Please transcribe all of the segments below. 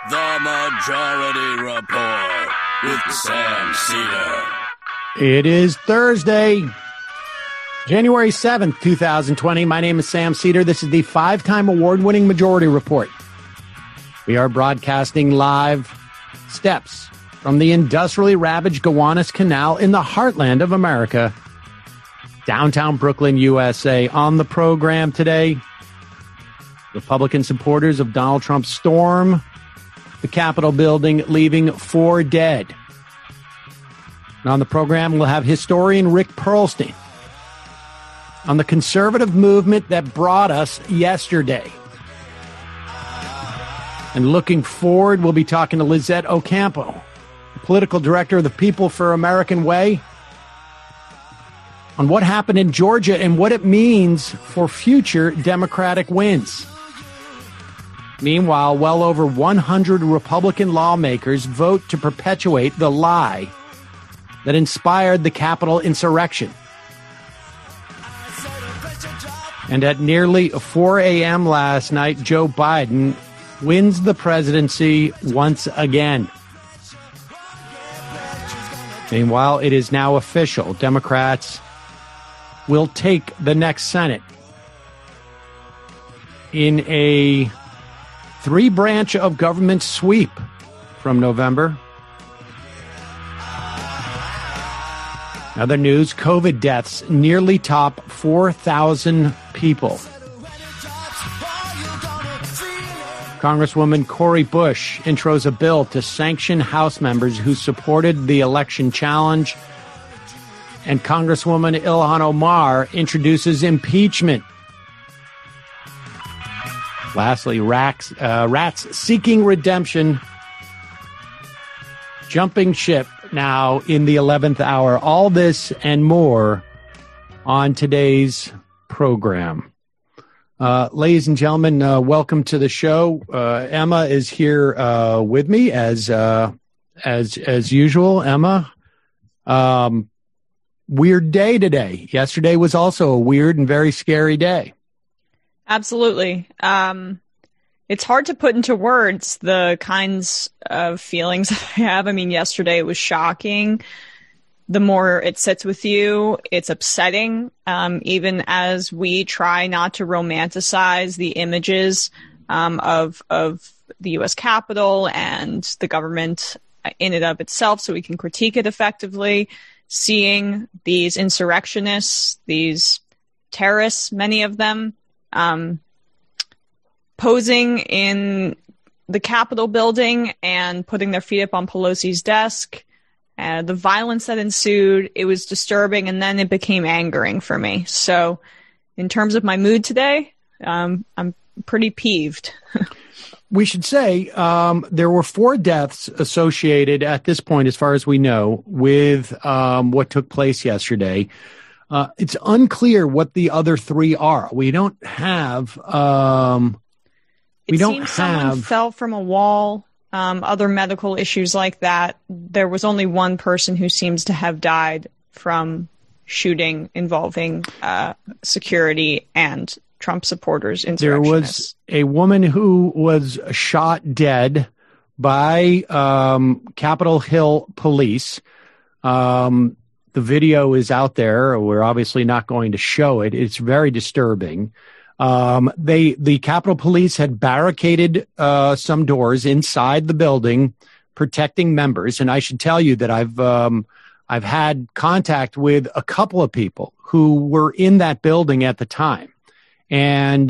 The Majority Report with Sam Seder. It is Thursday, January 7th, 2020. My name is Sam Seder. This is the 5-time award-winning Majority Report. We are broadcasting live steps from the industrially ravaged Gowanus Canal in the heartland of America, downtown Brooklyn, USA. On the program today, Republican supporters of Donald Trump storm the Capitol building, leaving 4 dead. And on the program, we'll have historian Rick Perlstein on the conservative movement that brought us yesterday. And looking forward, we'll be talking to Lizette Ocampo, political director of the People for American Way, on what happened in Georgia and what it means for future Democratic wins. Meanwhile, well over 100 Republican lawmakers vote to perpetuate the lie that inspired the Capitol insurrection. And at nearly 4 a.m. last night, Joe Biden wins the presidency once again. Meanwhile, it is now official. Democrats will take the next Senate in a 3-branch of government sweep from November. Other news, COVID deaths nearly top 4,000 people. Congresswoman Cori Bush intros a bill to sanction House members who supported the election challenge. And Congresswoman Ilhan Omar introduces impeachment. Lastly, rats seeking redemption, jumping ship now in the 11th hour. All this and more on today's program. Ladies and gentlemen, welcome to the show. Emma is here with me as usual. Emma, weird day today. Yesterday was also a weird and very scary day. Absolutely. It's hard to put into words the kinds of feelings I have. I mean, yesterday it was shocking. The more it sits with you, it's upsetting. Even as we try not to romanticize the images of the U.S. Capitol and the government in and of itself so we can critique it effectively, seeing these insurrectionists, these terrorists, many of them, posing in the Capitol building and putting their feet up on Pelosi's desk, the violence that ensued, it was disturbing, and then it became angering for me. So in terms of my mood today, I'm pretty peeved. We should say there were 4 deaths associated at this point, as far as we know, with what took place yesterday. It's unclear what the other 3 are. We don't have. Someone fell from a wall. Other medical issues like that. There was only one person who seems to have died from shooting involving security and Trump supporters. There was a woman who was shot dead by Capitol Hill police. The video is out there. We're obviously not going to show it. It's very disturbing. The Capitol Police had barricaded some doors inside the building, protecting members. And I should tell you that I've had contact with a couple of people who were in that building at the time, and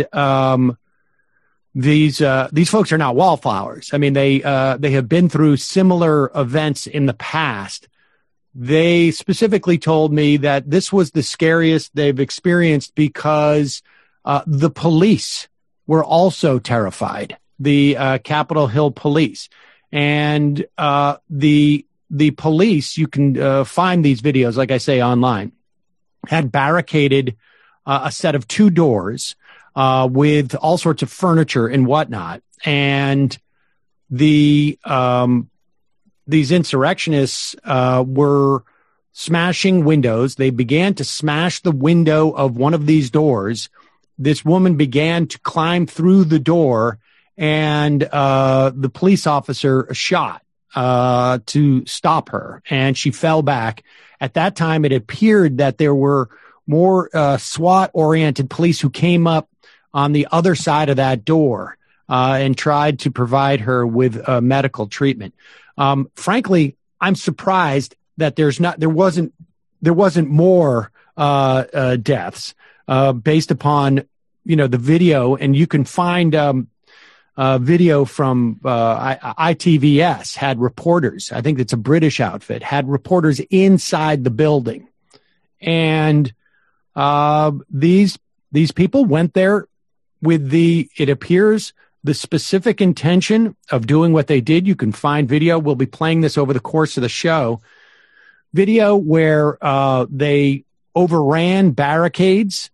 these folks are not wallflowers. I mean, they have been through similar events in the past. They specifically told me that this was the scariest they've experienced because the police were also terrified, the Capitol Hill police. And the police, you can find these videos, like I say, online, had barricaded a set of 2 doors with all sorts of furniture and whatnot. And these insurrectionists were smashing windows. They began to smash the window of one of these doors. This woman began to climb through the door and the police officer shot to stop her, and she fell back. At that time, it appeared that there were more SWAT-oriented police who came up on the other side of that door and tried to provide her with medical treatment. Frankly, I'm surprised that there wasn't more deaths based upon the video, and you can find video from ITVS had reporters. I think it's a British outfit, had reporters inside the building, and these people went there with it appears, the specific intention of doing what they did. You can find video. We'll be playing this over the course of the show. Video where they overran barricades.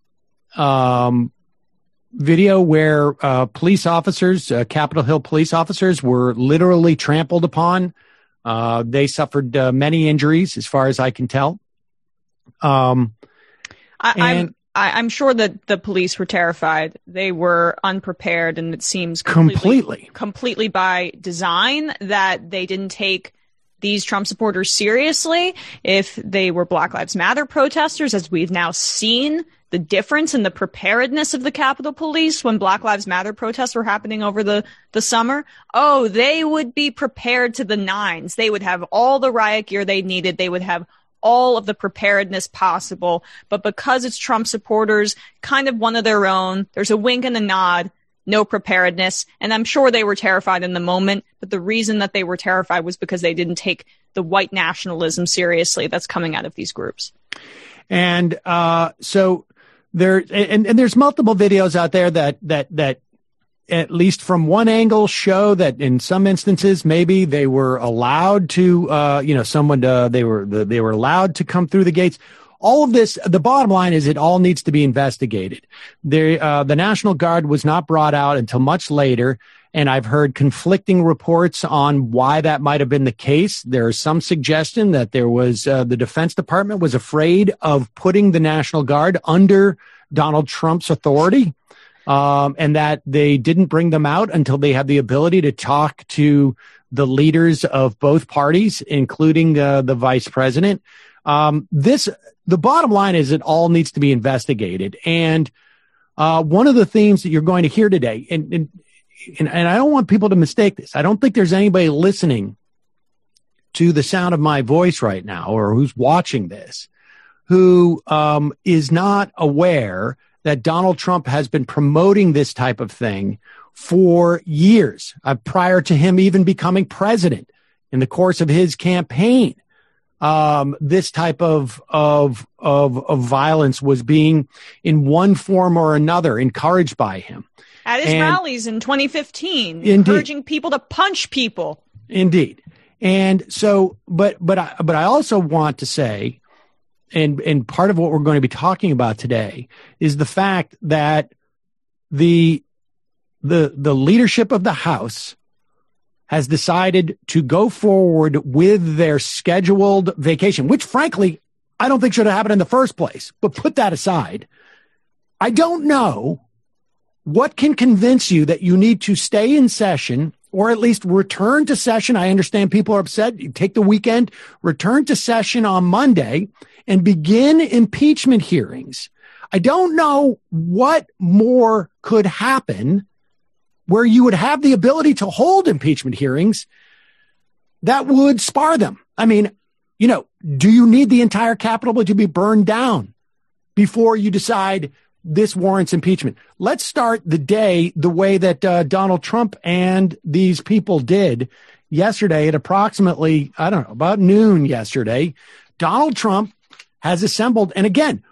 Video where police officers, Capitol Hill police officers, were literally trampled upon. They suffered many injuries, as far as I can tell. I'm sure that the police were terrified. They were unprepared, and it seems completely by design that they didn't take these Trump supporters seriously. If they were Black Lives Matter protesters, as we've now seen the difference in the preparedness of the Capitol Police when Black Lives Matter protests were happening over the summer, they would be prepared to the nines. They would have all the riot gear they needed. They would have all of the preparedness possible. But because it's Trump supporters, kind of one of their own, there's a wink and a nod, no preparedness. And I'm sure they were terrified in the moment, but the reason that they were terrified was because they didn't take the white nationalism seriously that's coming out of these groups. And so there's multiple videos out there that at least from one angle show that in some instances maybe they were allowed to they were allowed to come through the gates. All of this, the bottom line is it all needs to be investigated. The National Guard was not brought out until much later, and I've heard conflicting reports on why that might have been the case. There is some suggestion that there was the Defense Department was afraid of putting the National Guard under Donald Trump's authority, and that they didn't bring them out until they had the ability to talk to the leaders of both parties, including the vice president. The bottom line is it all needs to be investigated. And one of the themes that you're going to hear today, and I don't want people to mistake this. I don't think there's anybody listening to the sound of my voice right now or who's watching this who is not aware that Donald Trump has been promoting this type of thing for years, prior to him even becoming president. In the course of his campaign, this type of violence was being, in one form or another, encouraged by him. At his rallies in 2015, encouraging people to punch people. Indeed. And so, but I also want to say, and part of what we're going to be talking about today is the fact that the leadership of the House has decided to go forward with their scheduled vacation, which frankly, I don't think should have happened in the first place. But put that aside, I don't know what can convince you that you need to stay in session or at least return to session. I understand people are upset. You take the weekend, return to session on Monday and begin impeachment hearings. I don't know what more could happen where you would have the ability to hold impeachment hearings that would spar them. I mean, do you need the entire Capitol to be burned down before you decide this warrants impeachment? Let's start the day the way that Donald Trump and these people did yesterday at approximately, about noon yesterday. Donald Trump has assembled, and again,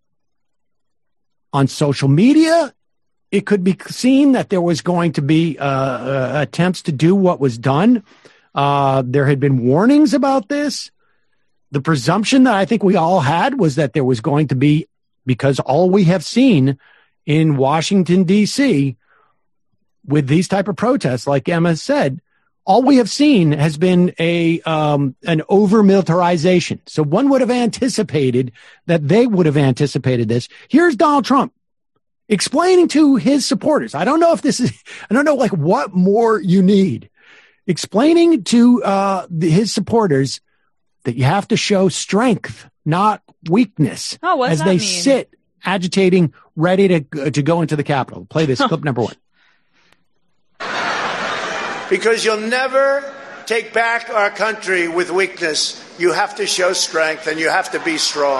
on social media, it could be seen that there was going to be attempts to do what was done. There had been warnings about this. The presumption that I think we all had was that there was going to be, because all we have seen in Washington, D.C., with these type of protests, like Emma said, all we have seen has been an over-militarization. So one would have anticipated that they would have anticipated this. Here's Donald Trump explaining to his supporters. I don't know like what more you need. Explaining to his supporters that you have to show strength, not weakness, as they sit agitating, ready to go into the Capitol. Play this clip number 1. Because you'll never take back our country with weakness. You have to show strength, and you have to be strong.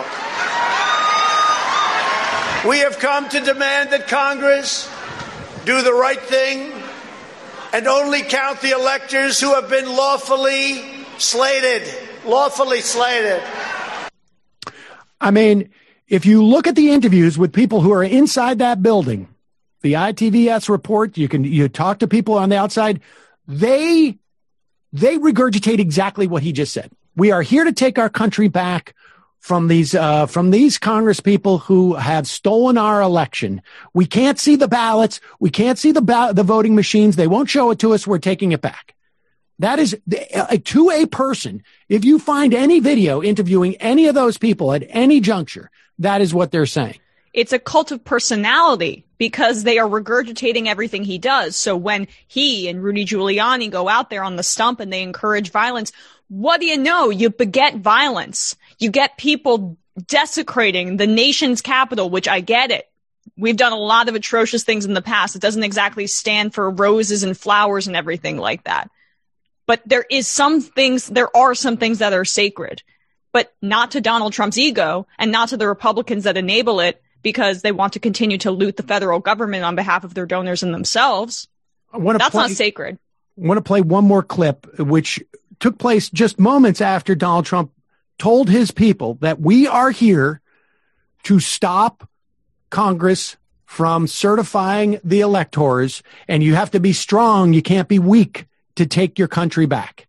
We have come to demand that Congress do the right thing and only count the electors who have been lawfully slated. Lawfully slated. I mean, if you look at the interviews with people who are inside that building, the ITVS report, you talk to people on the outside, they regurgitate exactly what he just said. We are here to take our country back from these Congress people who have stolen our election. We can't see the ballots. We can't see the voting machines. They won't show it to us. We're taking it back. That is to a person. If you find any video interviewing any of those people at any juncture, that is what they're saying. It's a cult of personality because they are regurgitating everything he does. So when he and Rudy Giuliani go out there on the stump and they encourage violence, what do you know? You beget violence. You get people desecrating the nation's capital, which I get it. We've done a lot of atrocious things in the past. It doesn't exactly stand for roses and flowers and everything like that. But there are some things that are sacred, but not to Donald Trump's ego and not to the Republicans that enable it because they want to continue to loot the federal government on behalf of their donors and themselves. That's not sacred. I want to play one more clip, which took place just moments after Donald Trump told his people that we are here to stop Congress from certifying the electors, and you have to be strong. You can't be weak to take your country back.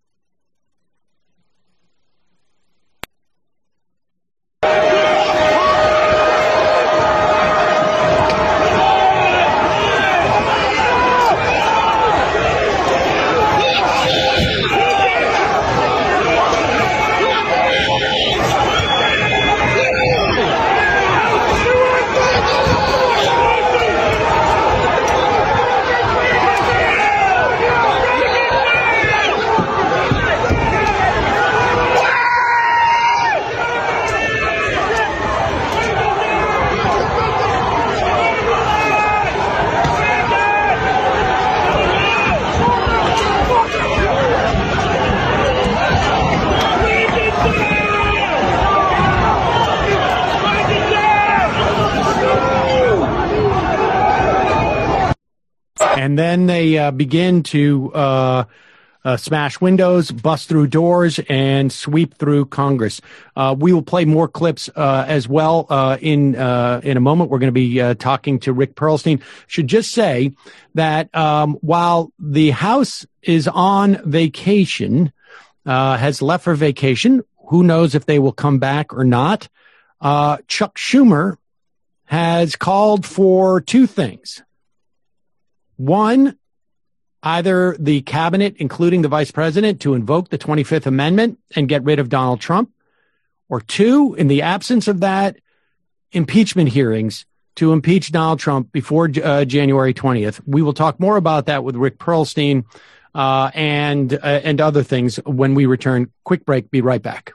And then they begin to smash windows, bust through doors, and sweep through Congress. We will play more clips as well in a moment. We're going to be talking to Rick Perlstein. Should just say that while the House is on vacation, has left for vacation, who knows if they will come back or not, Chuck Schumer has called for two things. One, either the cabinet, including the vice president, to invoke the 25th Amendment and get rid of Donald Trump, or two, in the absence of that, impeachment hearings to impeach Donald Trump before January 20th. We will talk more about that with Rick Perlstein and other things when we return. Quick break. Be right back.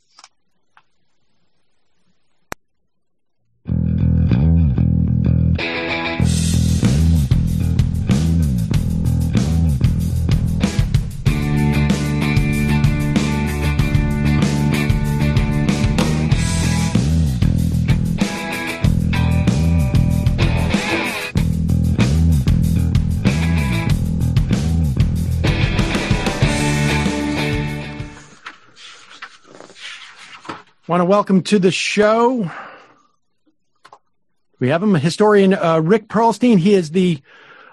Want to welcome to the show. We have him, historian Rick Perlstein. He is the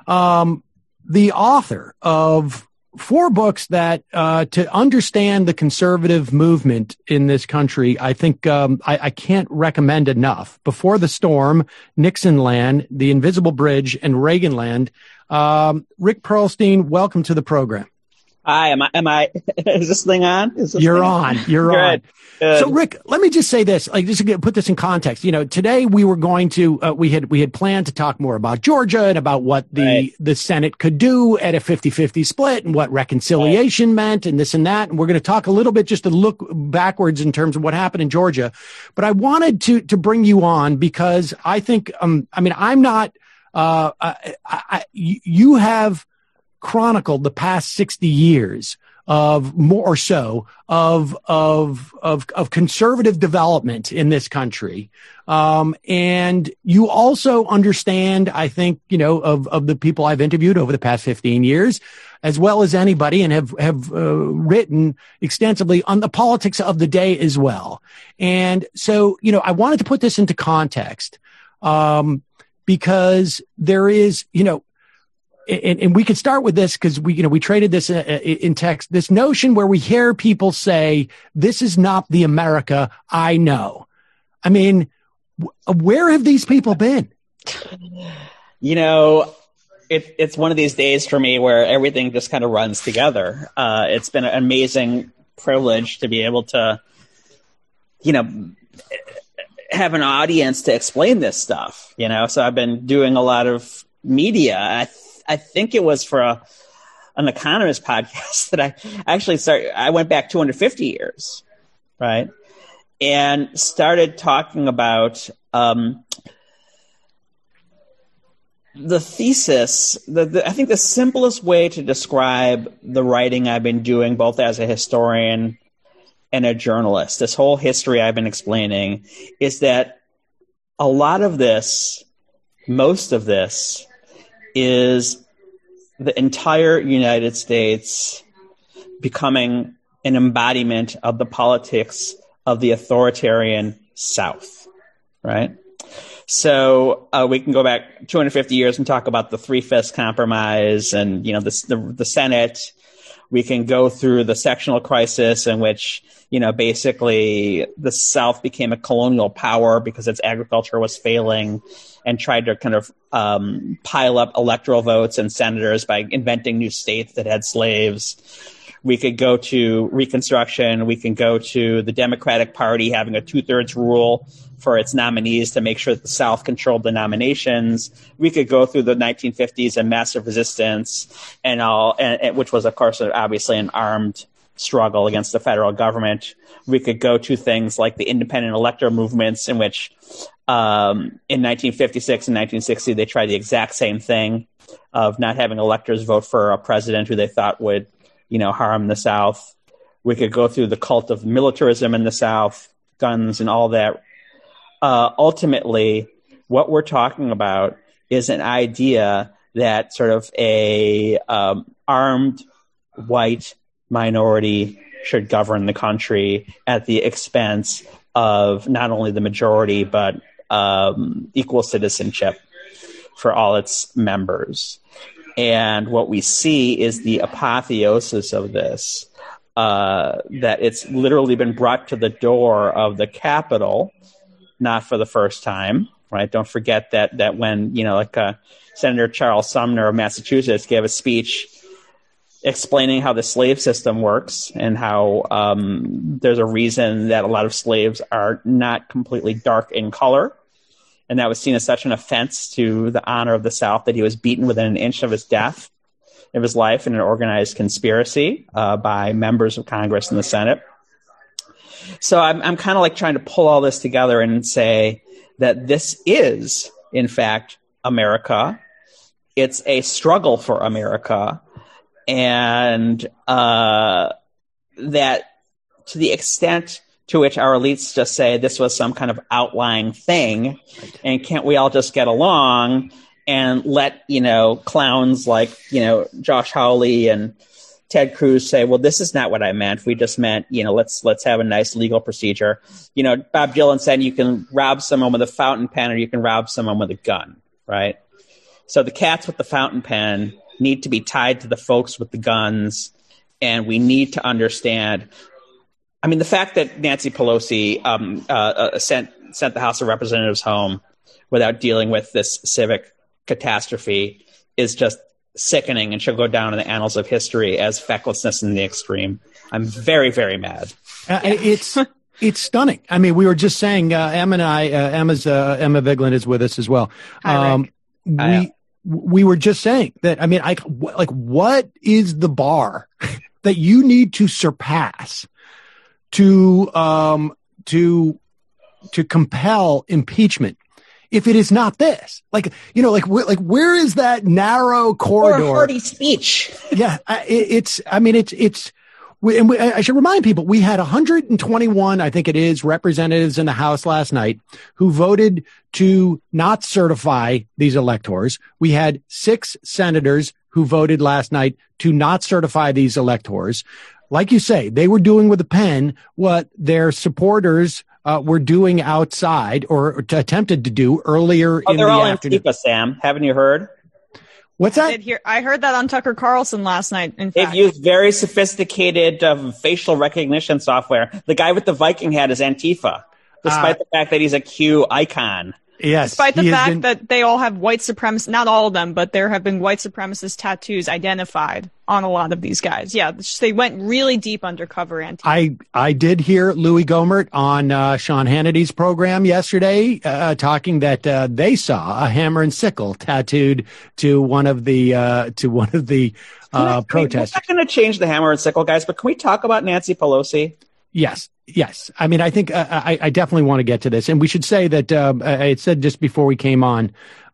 author of 4 books that to understand the conservative movement in this country, I think I can't recommend enough. Before the Storm, Nixonland, The Invisible Bridge, and Reaganland. Rick Perlstein, welcome to the program. Hi, am I, is this thing on? You're on. Good. So Rick, let me just say this, like just to put this in context, today we were going to, we had planned to talk more about Georgia and about what the Senate could do at a 50-50 split and what reconciliation meant and this and that. And we're going to talk a little bit just to look backwards in terms of what happened in Georgia. But I wanted to bring you on because I think, I'm not, you have chronicled the past 60 years of more or so of conservative development in this country. And you also understand, I think, of the people I've interviewed over the past 15 years, as well as anybody, and have written extensively on the politics of the day as well. And so, I wanted to put this into context, because there is, and we could start with this because we traded this in text, this notion where we hear people say, this is not the America I know. I mean, where have these people been? It's one of these days for me where everything just kind of runs together. It's been an amazing privilege to be able to, have an audience to explain this stuff, So I've been doing a lot of media. I think it was for an economist podcast that I actually I went back 250 years, right? And started talking about the thesis. I think the simplest way to describe the writing I've been doing, both as a historian and a journalist, this whole history I've been explaining, is that a lot of this, most of this, is the entire United States becoming an embodiment of the politics of the authoritarian South, right? So we can go back 250 years and talk about the Three-Fifths Compromise and, the Senate. We can go through the sectional crisis in which, basically the South became a colonial power because its agriculture was failing and tried to kind of pile up electoral votes and senators by inventing new states that had slaves. We could go to Reconstruction. We can go to the Democratic Party having a 2/3 rule for its nominees to make sure that the South controlled the nominations. We could go through the 1950s and massive resistance and which was, of course, obviously an armed struggle against the federal government. We could go to things like the independent elector movements in which in 1956 and 1960, they tried the exact same thing of not having electors vote for a president who they thought would, harm the South. We could go through the cult of militarism in the South, guns and all that. Ultimately, what we're talking about is an idea that sort of a armed white minority should govern the country at the expense of not only the majority, but equal citizenship for all its members. And what we see is the apotheosis of this, that it's literally been brought to the door of the Capitol, not for the first time, right? Don't forget that when, Senator Charles Sumner of Massachusetts gave a speech explaining how the slave system works and how there's a reason that a lot of slaves are not completely dark in color. And that was seen as such an offense to the honor of the South that he was beaten within an inch of his death, of his life, in an organized conspiracy by members of Congress and the Senate. So I'm kind of like trying to pull all this together and say that this is, in fact, America. It's a struggle for America. And that to the extent to which our elites just say this was some kind of outlying thing, and can't we all just get along and let, clowns like, Josh Hawley and Ted Cruz say, well, this is not what I meant. We just meant, let's have a nice legal procedure. Bob Dylan said you can rob someone with a fountain pen or you can rob someone with a gun, right? So the cats with the fountain pen need to be tied to the folks with the guns, and we need to understand. I mean, the fact that Nancy Pelosi sent the House of Representatives home without dealing with this civic catastrophe is just sickening and she'll go down in the annals of history as fecklessness in the extreme. I'm very, very mad. It's stunning. I mean, we were just saying, Emma Vigeland is with us as well. We were just saying that, I mean, what is the bar that you need to surpass to compel impeachment? If it is not this, where is that narrow corridor? Or a hearty speech. Yeah. I should remind people, we had 121, I think it is, representatives in the House last night who voted to not certify these electors. We had 6 senators who voted last night to not certify these electors. Like you say, they were doing with a pen what their supporters were doing outside or attempted to do earlier in the afternoon. They're all Antifa, Sam. Haven't you heard? What's that? I heard that on Tucker Carlson last night. In fact, they've used very sophisticated facial recognition software. The guy with the Viking hat is Antifa, despite the fact that he's a Q icon. Yes. Despite the fact that they all have white supremacist, not all of them, but there have been white supremacist tattoos identified on a lot of these guys. Yeah, they went really deep undercover Antifa. I did hear Louis Gohmert on Sean Hannity's program yesterday talking that they saw a hammer and sickle tattooed to one of the protesters. We're not going to change the hammer and sickle, guys, but can we talk about Nancy Pelosi? Yes. I mean, I think I definitely want to get to this, and we should say that I had said just before we came on.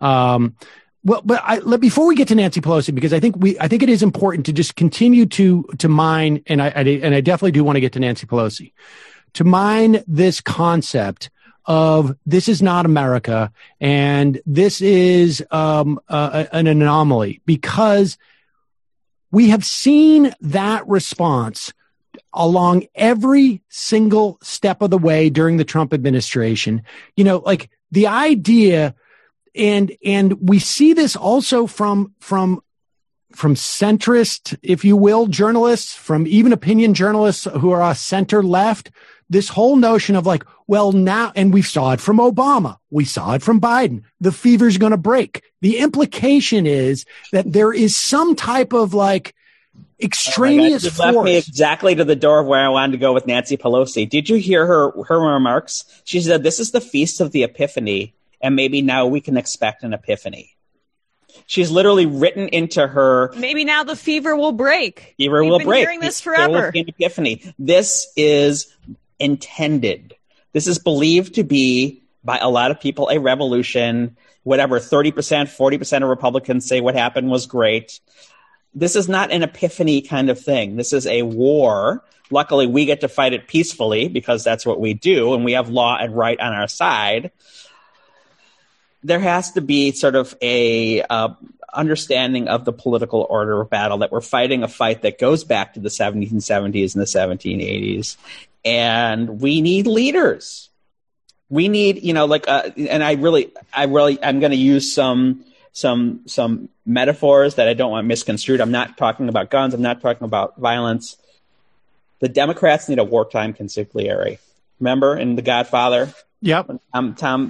Before we get to Nancy Pelosi, because I think it is important to just continue to mine, and I definitely do want to get to Nancy Pelosi, to mine this concept of this is not America and this is an anomaly, because we have seen that response along every single step of the way during the Trump administration. Like the idea, and we see this also from centrist, if you will, journalists, from even opinion journalists who are center left, this whole notion of now, and we saw it from Obama, we saw it from Biden, the fever's going to break. The implication is that there is some type of extraneous force. Left me exactly to the door of where I wanted to go with Nancy Pelosi. Did you hear her remarks? She said, "This is the feast of the Epiphany, and maybe now we can expect an epiphany." She's literally written into her. Maybe now the fever will break. We've been hearing this forever. There will be an epiphany. This is intended. This is believed to be, by a lot of people, a revolution. Whatever, 30%, 40% of Republicans say what happened was great. This is not an epiphany kind of thing. This is a war. Luckily, we get to fight it peacefully because that's what we do, and we have law and right on our side. There has to be sort of a understanding of the political order of battle, that we're fighting a fight that goes back to the 1770s and the 1780s, and we need leaders. We need, and I'm going to use some metaphors that I don't want misconstrued. I'm not talking about guns. I'm not talking about violence. The Democrats need a wartime consigliere. Remember in The Godfather? Yep. Tom,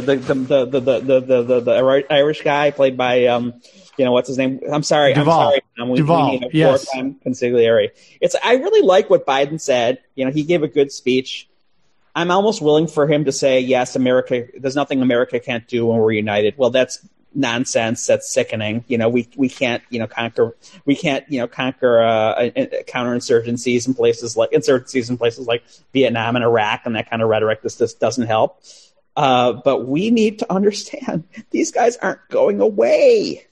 the Irish guy played by, what's his name? I'm sorry. Duvall. We need a wartime consigliere. I really like what Biden said. He gave a good speech. I'm almost willing for him to say, yes, America, there's nothing America can't do when we're united. Well, that's nonsense. That's sickening. We can't, conquer counterinsurgencies in places like Vietnam and Iraq and that kind of rhetoric. This doesn't help. But we need to understand these guys aren't going away.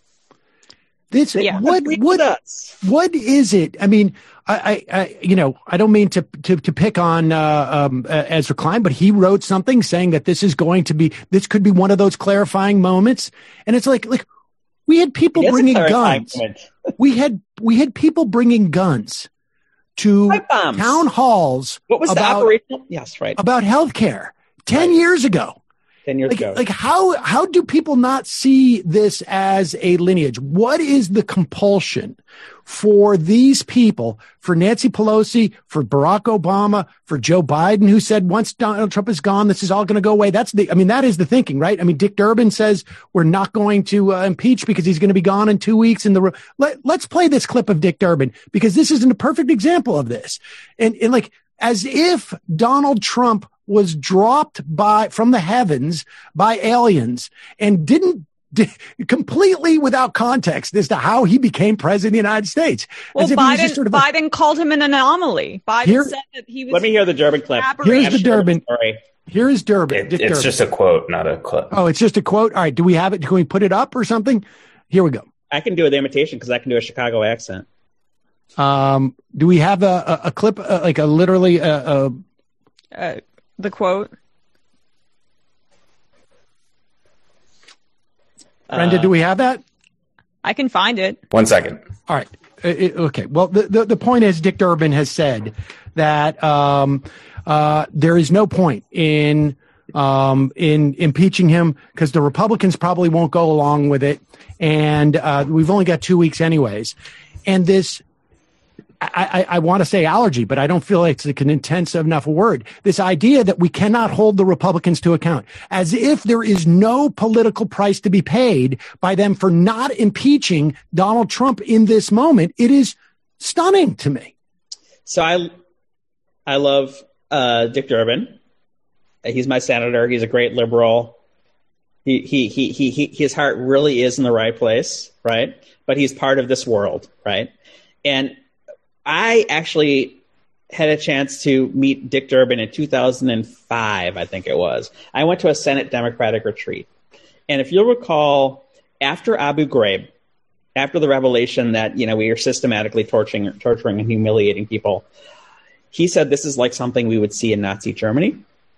What is it? I mean, I don't mean to pick on Ezra Klein, but he wrote something saying that this could be one of those clarifying moments. And it's like we had people bringing guns. we had people bringing guns to town halls. What was the operational? Yes, right. About healthcare 10 years ago. 10 years ago. Like how do people not see this as a lineage? What is the compulsion for these people, for Nancy Pelosi, for Barack Obama, for Joe Biden, who said once Donald Trump is gone, this is all going to go away? That is the thinking, right? I mean, Dick Durbin says we're not going to impeach because he's going to be gone in 2 weeks. Let's play this clip of Dick Durbin, because this isn't a perfect example of this. And like, as if Donald Trump was dropped from the heavens by aliens and didn't completely without context as to how he became president of the United States. Well, Biden called him an anomaly. Biden said that he was. Let me hear the Durbin clip. Here's the Durbin. Here is Durbin. It's Durbin. Just a quote, not a clip. Oh, it's just a quote. All right. Do we have it? Can we put it up or something? Here we go. I can do the imitation because I can do a Chicago accent. Do we have a clip, like a literally the quote? Brenda, do we have that? I can find it. 1 second. All right. Okay. Well, the point is, Dick Durbin has said that there is no point in impeaching him because the Republicans probably won't go along with it, and we've only got 2 weeks anyways. And this, I want to say allergy, but I don't feel like it's an intense enough word. This idea that we cannot hold the Republicans to account, as if there is no political price to be paid by them for not impeaching Donald Trump in this moment. It is stunning to me. So I love Dick Durbin. He's my senator. He's a great liberal. His heart really is in the right place, right? But he's part of this world, right? And I actually had a chance to meet Dick Durbin in 2005, I think it was. I went to a Senate Democratic retreat. And if you'll recall, after Abu Ghraib, after the revelation that, we are systematically torturing and humiliating people, he said this is like something we would see in Nazi Germany.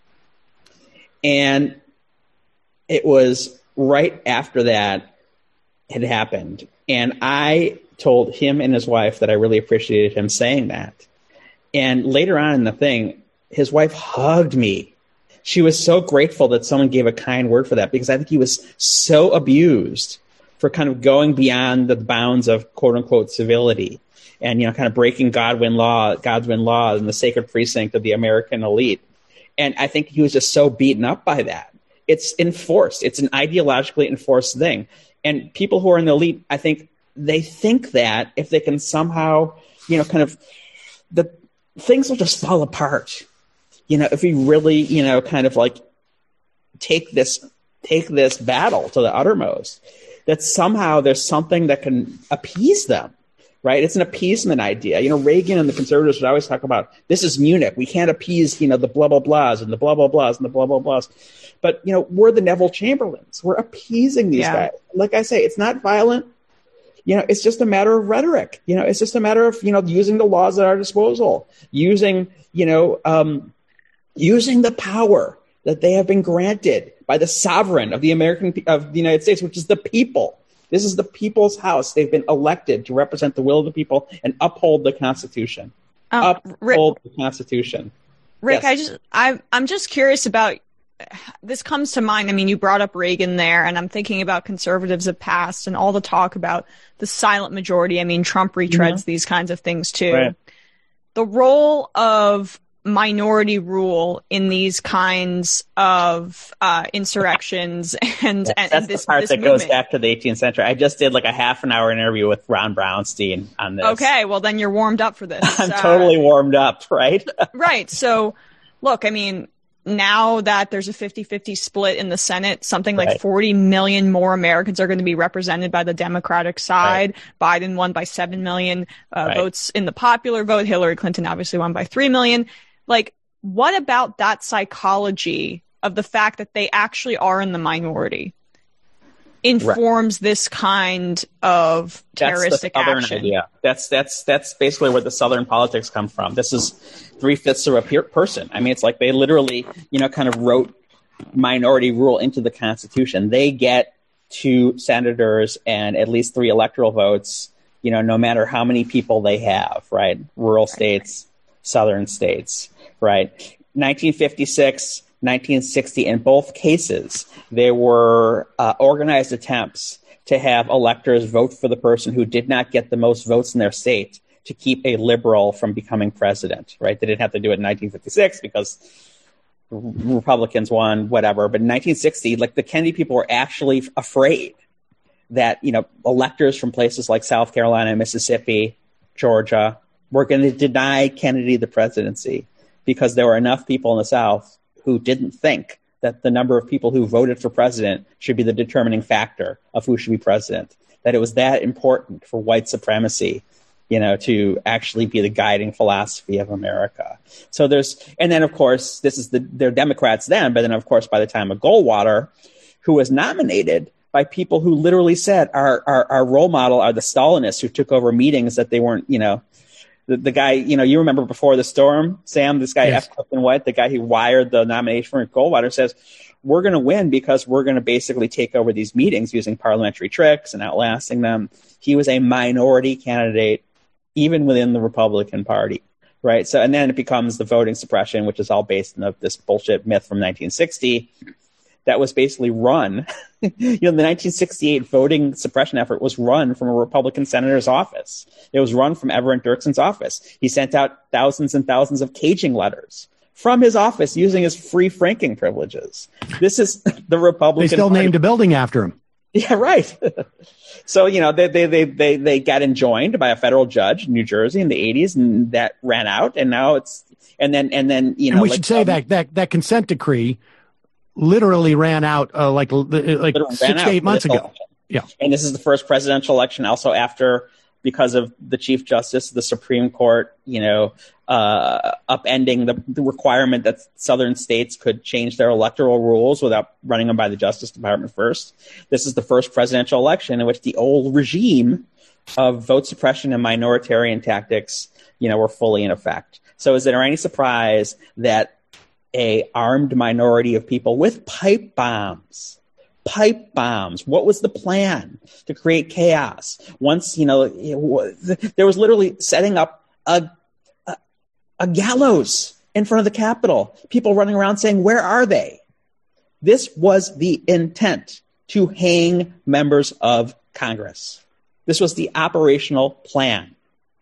And it was right after that had happened. And I told him and his wife that I really appreciated him saying that. And later on in the thing, his wife hugged me. She was so grateful that someone gave a kind word for that, because I think he was so abused for kind of going beyond the bounds of quote unquote civility and, kind of breaking Godwin law in the sacred precinct of the American elite. And I think he was just so beaten up by that. It's enforced. It's an ideologically enforced thing. And people who are in the elite, I think, they think that if they can somehow, kind of, the things will just fall apart. If we really, kind of like take this battle to the uttermost, that somehow there's something that can appease them, right? It's an appeasement idea. Reagan and the conservatives would always talk about, this is Munich. We can't appease, the blah, blah, blahs and the blah, blah, blahs and the blah, blah, blahs. But, we're the Neville Chamberlains. We're appeasing these guys. Like I say, it's not violent. It's just a matter of rhetoric. It's just a matter of, using the laws at our disposal, using the power that they have been granted by the sovereign of the United States, which is the people. This is the people's house. They've been elected to represent the will of the people and uphold the Constitution. The Constitution. Rick, yes. I'm just curious about, this comes to mind. I mean, you brought up Reagan there, and I'm thinking about conservatives of past and all the talk about the silent majority. I mean, Trump retreads these kinds of things too. Right. The role of minority rule in these kinds of insurrections and that's this, the part this that movement. goes back to the 18th century. I just did like a half-an-hour interview with Ron Brownstein on this. Okay, well then you're warmed up for this. I'm totally warmed up, right? Right. So, look, I mean, now that there's a 50-50 split in the Senate, something like 40 million more Americans are going to be represented by the Democratic side. Right. Biden won by 7 million votes in the popular vote. Hillary Clinton obviously won by 3 million. Like, what about that psychology of the fact that they actually are in the minority informs this kind of terroristic action? Idea. That's basically where the Southern politics come from. This is 3/5 of a person. I mean, it's like they literally, kind of wrote minority rule into the Constitution. They get 2 senators and at least 3 electoral votes, no matter how many people they have, right? Rural states, Southern states, right? 1956, 1960, in both cases, there were organized attempts to have electors vote for the person who did not get the most votes in their state to keep a liberal from becoming president, right? They didn't have to do it in 1956 because Republicans won, whatever. But in 1960, like, the Kennedy people were actually afraid that, electors from places like South Carolina, Mississippi, Georgia were going to deny Kennedy the presidency because there were enough people in the South who didn't think that the number of people who voted for president should be the determining factor of who should be president, that it was that important for white supremacy, to actually be the guiding philosophy of America. So and then of course, they're Democrats then, but then of course, by the time of Goldwater, who was nominated by people who literally said our role model are the Stalinists who took over meetings that they weren't, the guy, you remember before the storm, Sam, this guy, yes. F. Clifton White, the guy who wired the nomination for Goldwater, says, we're going to win because we're going to basically take over these meetings using parliamentary tricks and outlasting them. He was a minority candidate, even within the Republican Party, right? So, and then it becomes the voting suppression, which is all based on this bullshit myth from 1960 that was basically run. The 1968 voting suppression effort was run from a Republican senator's office. It was run from Everett Dirksen's office. He sent out thousands and thousands of caging letters from his office using his free franking privileges. This is the Republican They still Party. named a building after him. Yeah, right. So, they got enjoined by a federal judge in New Jersey in the 80s, and that ran out. And now and we should say that consent decree literally ran out like 6 to 8 months ago. Election. Yeah. And this is the first presidential election also after, because of the Chief Justice of the Supreme Court, upending the requirement that southern states could change their electoral rules without running them by the Justice Department first. This is the first presidential election in which the old regime of vote suppression and minoritarian tactics, were fully in effect. So is there any surprise that a armed minority of people with pipe bombs, what was the plan? To create chaos. Once, there was literally setting up a gallows in front of the Capitol. People running around saying, where are they? This was the intent, to hang members of Congress. This was the operational plan.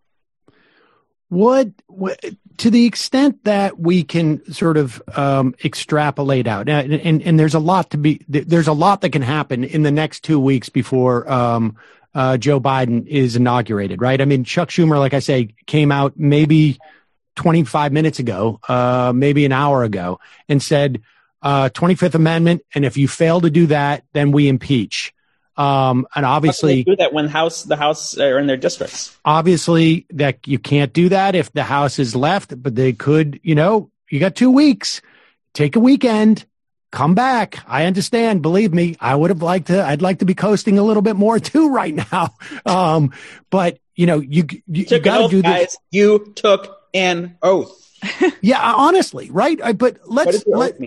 What to the extent that we can sort of extrapolate out, and there's a lot that can happen in the next 2 weeks before Joe Biden is inaugurated, right? I mean, Chuck Schumer, like I say, came out maybe 25 minutes ago, maybe an hour ago, and said 25th Amendment, and if you fail to do that, then we impeach. And obviously, how can they do that when the House are in their districts. Obviously, that you can't do that if the House is left, but they could. You got 2 weeks. Take a weekend. Come back. I understand. Believe me, I'd like to be coasting a little bit more too right now. But you got to do this. You took an oath. Yeah, honestly, right? But let's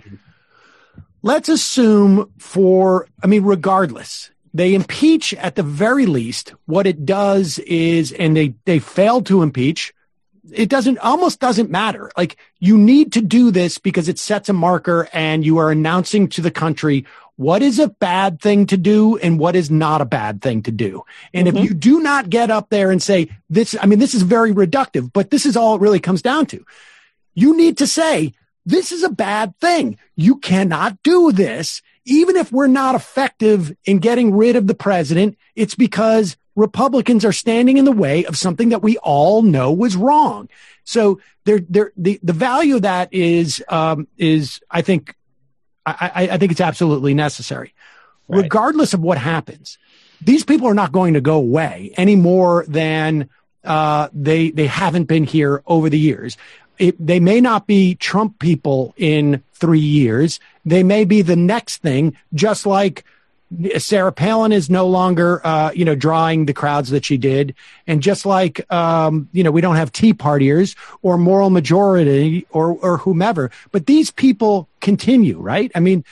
assume regardless. They impeach at the very least. What it does is, and they fail to impeach. It almost doesn't matter. Like, you need to do this because it sets a marker and you are announcing to the country what is a bad thing to do and what is not a bad thing to do. And if you do not get up there and say this is very reductive, but this is all it really comes down to. You need to say, this is a bad thing. You cannot do this. Even if we're not effective in getting rid of the president, it's because Republicans are standing in the way of something that we all know was wrong. So the value of that is I think it's absolutely necessary. Right. Regardless of what happens, these people are not going to go away any more than they haven't been here over the years. They may not be Trump people in 3 years. They may be the next thing, just like Sarah Palin is no longer, drawing the crowds that she did. And just like, we don't have Tea Partiers or moral majority or whomever, but these people continue, right? I mean,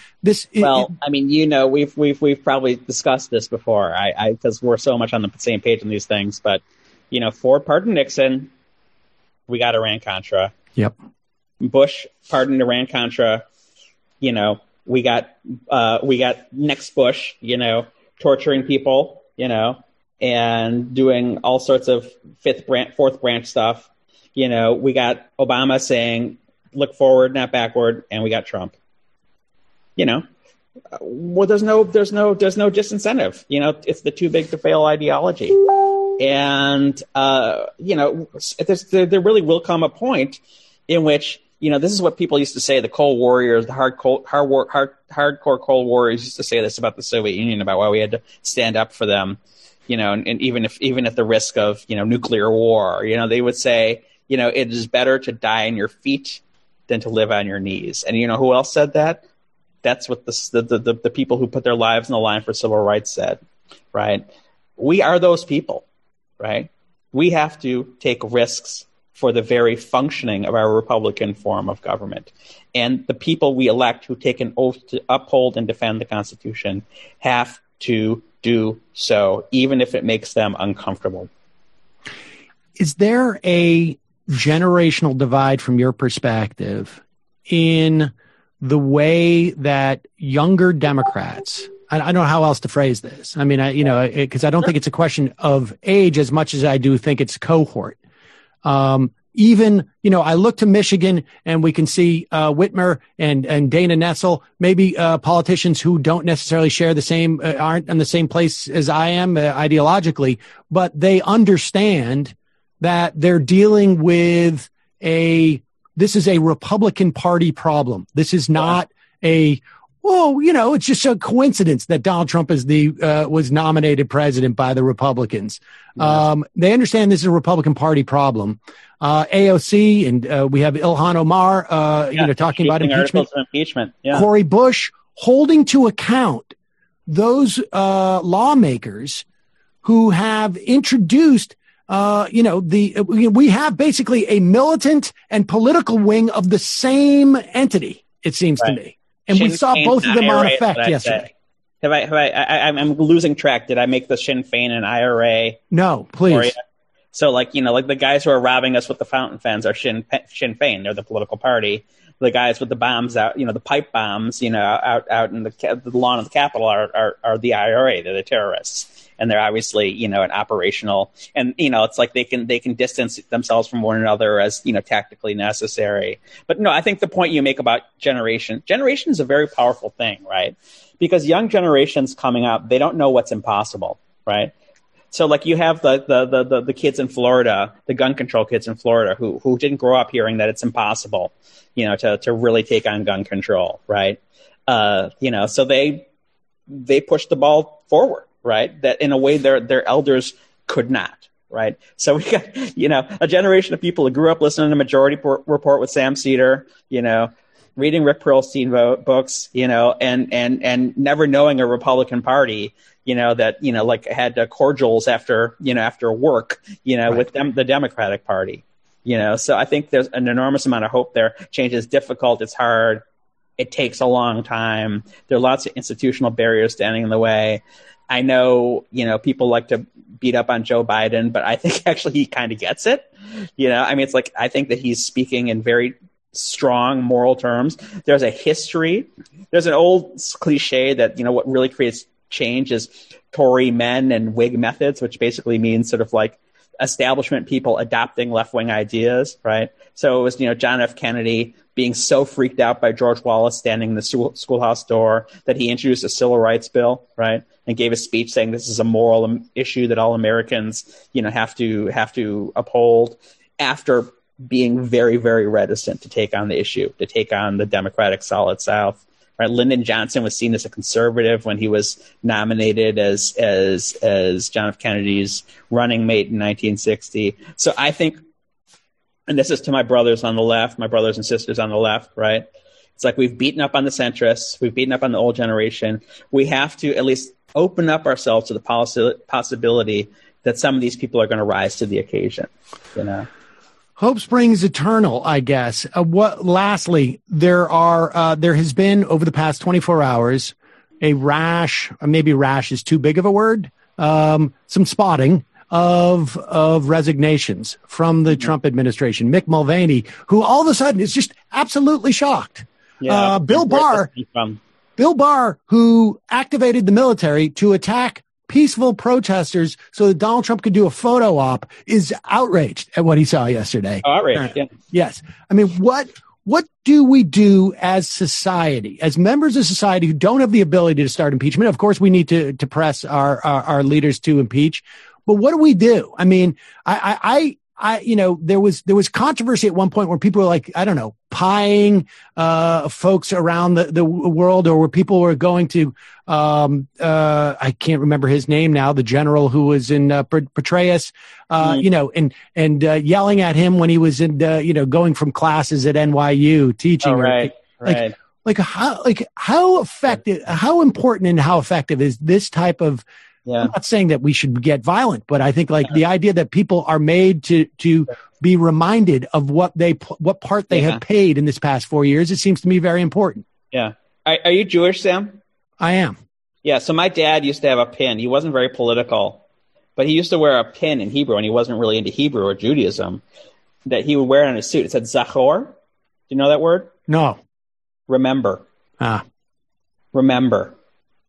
we've probably discussed this before. Because we're so much on the same page on these things, but, Ford pardoned Nixon. We got Iran-Contra. Yep. Bush pardoned Iran-Contra. we got next Bush, torturing people, and doing all sorts of fourth branch stuff. We got Obama saying, look forward, not backward. And we got Trump, well, there's no disincentive. It's the too big to fail ideology. And, there really will come a point in which, this is what people used to say, the Cold Warriors, the hardcore Cold Warriors used to say this about the Soviet Union, about why we had to stand up for them, and even at the risk of, nuclear war, they would say, it is better to die on your feet than to live on your knees. And who else said that? That's what the people who put their lives on the line for civil rights said, right? We are those people, right? We have to take risks for the very functioning of our Republican form of government. And the people we elect who take an oath to uphold and defend the Constitution have to do so, even if it makes them uncomfortable. Is there a generational divide from your perspective in the way that younger Democrats, I don't know how else to phrase this. I mean, because I don't think it's a question of age as much as I do think it's cohort. Even, I look to Michigan and we can see Whitmer and Dana Nessel, maybe politicians who don't necessarily share the same, aren't in the same place as I am ideologically, but they understand that they're dealing with this is a Republican Party problem. This is not it's just a coincidence that Donald Trump is was nominated president by the Republicans. Yes. They understand this is a Republican Party problem. AOC and we have Ilhan Omar, talking about impeachment. Yeah. Cori Bush holding to account those lawmakers who have introduced. We have basically a militant and political wing of the same entity, it seems to me. And we saw both of them on effect yesterday. I'm losing track. Did I make the Sinn Féin and IRA? No, please. So like the guys who are robbing us with the fountain pens are Sinn Féin. They're the political party. The guys with the bombs out, the pipe bombs, out in the lawn of the Capitol are the IRA. They're the terrorists. And they're obviously, an operational, and, it's like they can distance themselves from one another as, tactically necessary. But no, I think the point you make about generation is a very powerful thing, right? Because young generations coming up, they don't know what's impossible, right? So like you have the kids in Florida, the gun control kids in Florida who didn't grow up hearing that it's impossible, to really take on gun control, right? So they push the ball forward. Right, that in a way their elders could not. Right, so we got a generation of people who grew up listening to Majority Report with Sam Seder, reading Rick Perlstein books, and never knowing a Republican Party, that like had cordials after work, right, with the Democratic Party, So I think there's an enormous amount of hope there. Change is difficult. It's hard. It takes a long time. There are lots of institutional barriers standing in the way. I know, people like to beat up on Joe Biden, but I think actually he kind of gets it. It's like, I think that he's speaking in very strong moral terms. There's a history. There's an old cliche that, what really creates change is Tory men and Whig methods, which basically means sort of like establishment people adopting left-wing ideas, right? So it was, John F. Kennedy being so freaked out by George Wallace standing in the schoolhouse door that he introduced a civil rights bill, right? And gave a speech saying this is a moral issue that all Americans, have to uphold, after being very, very reticent to take on the issue, to take on the Democratic Solid South. Right? Lyndon Johnson was seen as a conservative when he was nominated as John F. Kennedy's running mate in 1960. So I think, and this is to my brothers on the left, my brothers and sisters on the left, right? It's like we've beaten up on the centrists, we've beaten up on the old generation. We have to at least open up ourselves to the possibility that some of these people are going to rise to the occasion, Hope springs eternal, I guess. Lastly, there has been over the past 24 hours a rash, or maybe rash is too big of a word, some spotting of resignations from the Trump administration. Mick Mulvaney, who all of a sudden is just absolutely shocked Bill Barr, who activated the military to attack peaceful protesters so that Donald Trump could do a photo op, is outraged at what he saw yesterday. Outraged, yeah. Yes. I mean, what do we do as society, as members of society who don't have the ability to start impeachment? Of course, we need to press our leaders to impeach, but what do we do? I mean, there was controversy at one point where people were like, I don't know, pieing folks around the world, or where people were going to, I can't remember his name now, the general who was in Petraeus, and yelling at him when he was in, going from classes at NYU teaching. Oh, right. How effective, how important and how effective is this type of, I'm not saying that we should get violent, but I think the idea that people are made to be reminded of what part they have paid in this past 4 years, it seems to me very important. Yeah. Are you Jewish, Sam? I am. Yeah. So my dad used to have a pin. He wasn't very political, but he used to wear a pin in Hebrew, and he wasn't really into Hebrew or Judaism, that he would wear on his suit. It said Zachor. Do you know that word? No. Remember. Remember.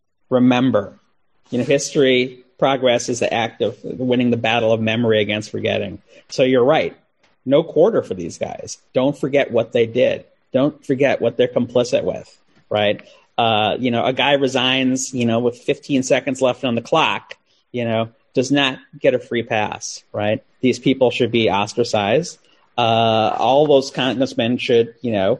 History, progress is the act of winning the battle of memory against forgetting. So you're right. No quarter for these guys. Don't forget what they did. Don't forget what they're complicit with, right? A guy resigns, with 15 seconds left on the clock, does not get a free pass, right? These people should be ostracized. All those congressmen should,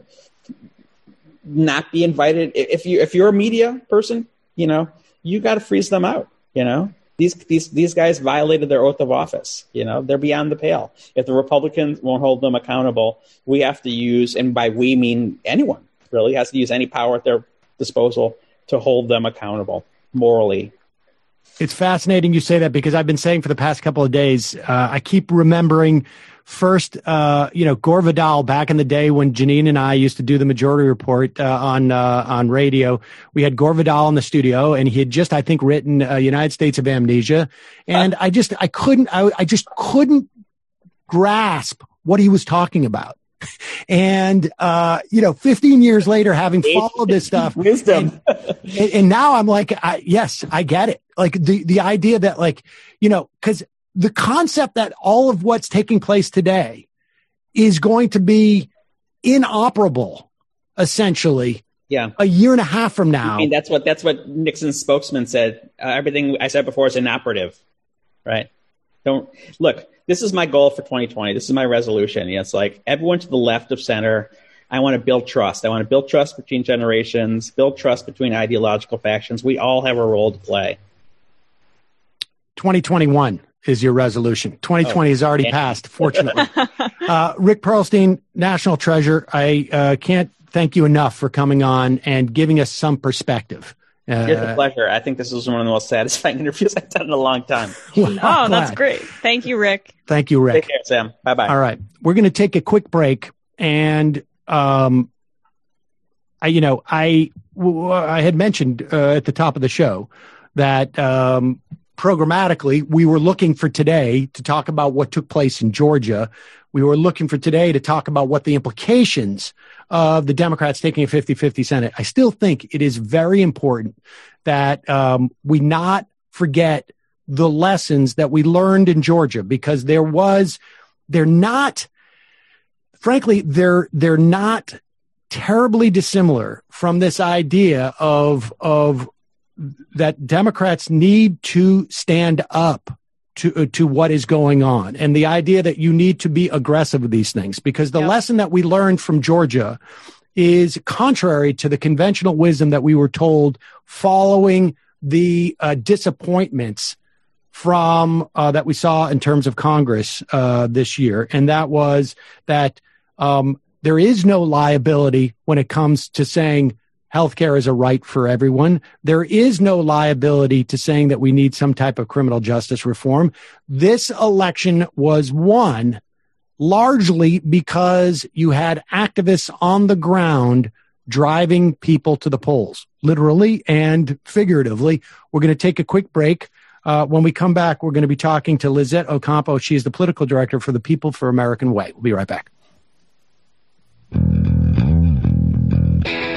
not be invited. If you're a media person, you got to freeze them out. These guys violated their oath of office. They're beyond the pale. If the Republicans won't hold them accountable, we have to use, and by we mean anyone really, has to use any power at their disposal to hold them accountable morally. It's fascinating you say that, because I've been saying for the past couple of days, I keep remembering first, Gore Vidal back in the day when Janine and I used to do the Majority Report on radio. We had Gore Vidal in the studio, and he had just, I think, written United States of Amnesia, and I just couldn't grasp what he was talking about. And 15 years later, having followed this stuff, wisdom, and now I'm like, yes, I get it. Like the idea that, because the concept that all of what's taking place today is going to be inoperable, essentially, a year and a half from now. I mean, that's what Nixon's spokesman said. Everything I said before is inoperative, right? This is my goal for 2020. This is my resolution. It's like everyone to the left of center. I want to build trust. I want to build trust between generations, build trust between ideological factions. We all have a role to play. 2021 is your resolution. 2020 has already passed, fortunately. Rick Perlstein, national treasure. I can't thank you enough for coming on and giving us some perspective. It's a pleasure. I think this was one of the most satisfying interviews I've done in a long time. Well, that's great. Thank you, Rick. Thank you, Rick. Take care, Sam. Bye-bye. All right. We're going to take a quick break. And, I had mentioned at the top of the show that programmatically we were looking for today to talk about what took place in Georgia. We were looking for today to talk about what the implications of the Democrats taking a 50-50 Senate. I still think it is very important that we not forget the lessons that we learned in Georgia, because they're not terribly dissimilar from this idea of that Democrats need to stand up to what is going on, and the idea that you need to be aggressive with these things, because the lesson that we learned from Georgia is contrary to the conventional wisdom that we were told following the disappointments from that we saw in terms of Congress this year, and that was that there is no liability when it comes to saying healthcare is a right for everyone. There is no liability to saying that we need some type of criminal justice reform. This election was won largely because you had activists on the ground driving people to the polls, literally and figuratively. We're going to take a quick break. When we come back, we're going to be talking to Lizette Ocampo. She is the political director for the People for American Way. We'll be right back.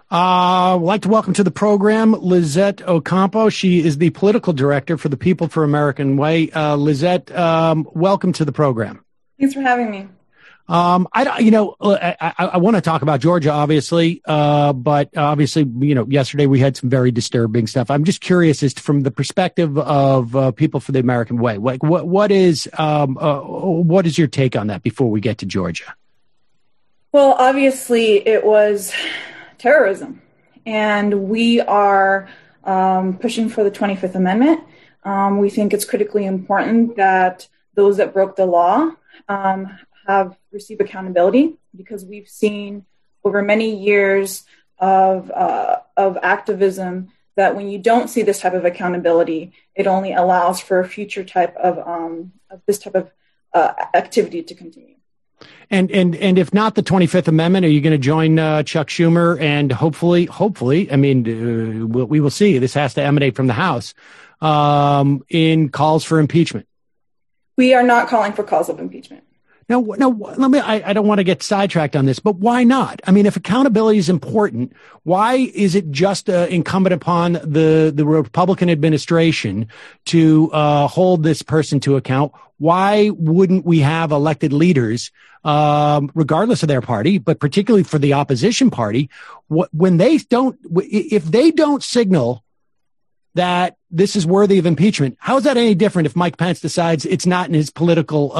I'd like to welcome to the program Lizette Ocampo. She is the political director for the People for American Way. Lizette, welcome to the program. Thanks for having me. I want to talk about Georgia, obviously, but obviously, yesterday we had some very disturbing stuff. I'm just curious as to, from the perspective of People for the American Way, like what is your take on that before we get to Georgia? Well, obviously, it was terrorism, and we are pushing for the 25th Amendment. We think it's critically important that those that broke the law have received accountability, because we've seen over many years of activism that when you don't see this type of accountability, it only allows for a future type of this type of activity to continue. And if not the 25th Amendment, are you going to join Chuck Schumer and hopefully, I mean, we will see. This has to emanate from the House in calls for impeachment. We are not calling for calls of impeachment. Now, let me. I don't want to get sidetracked on this, but why not? I mean, if accountability is important, why is it just incumbent upon the Republican administration to hold this person to account? Why wouldn't we have elected leaders, regardless of their party, but particularly for the opposition party, when they don't, if they don't signal that this is worthy of impeachment, how is that any different if Mike Pence decides it's not in his political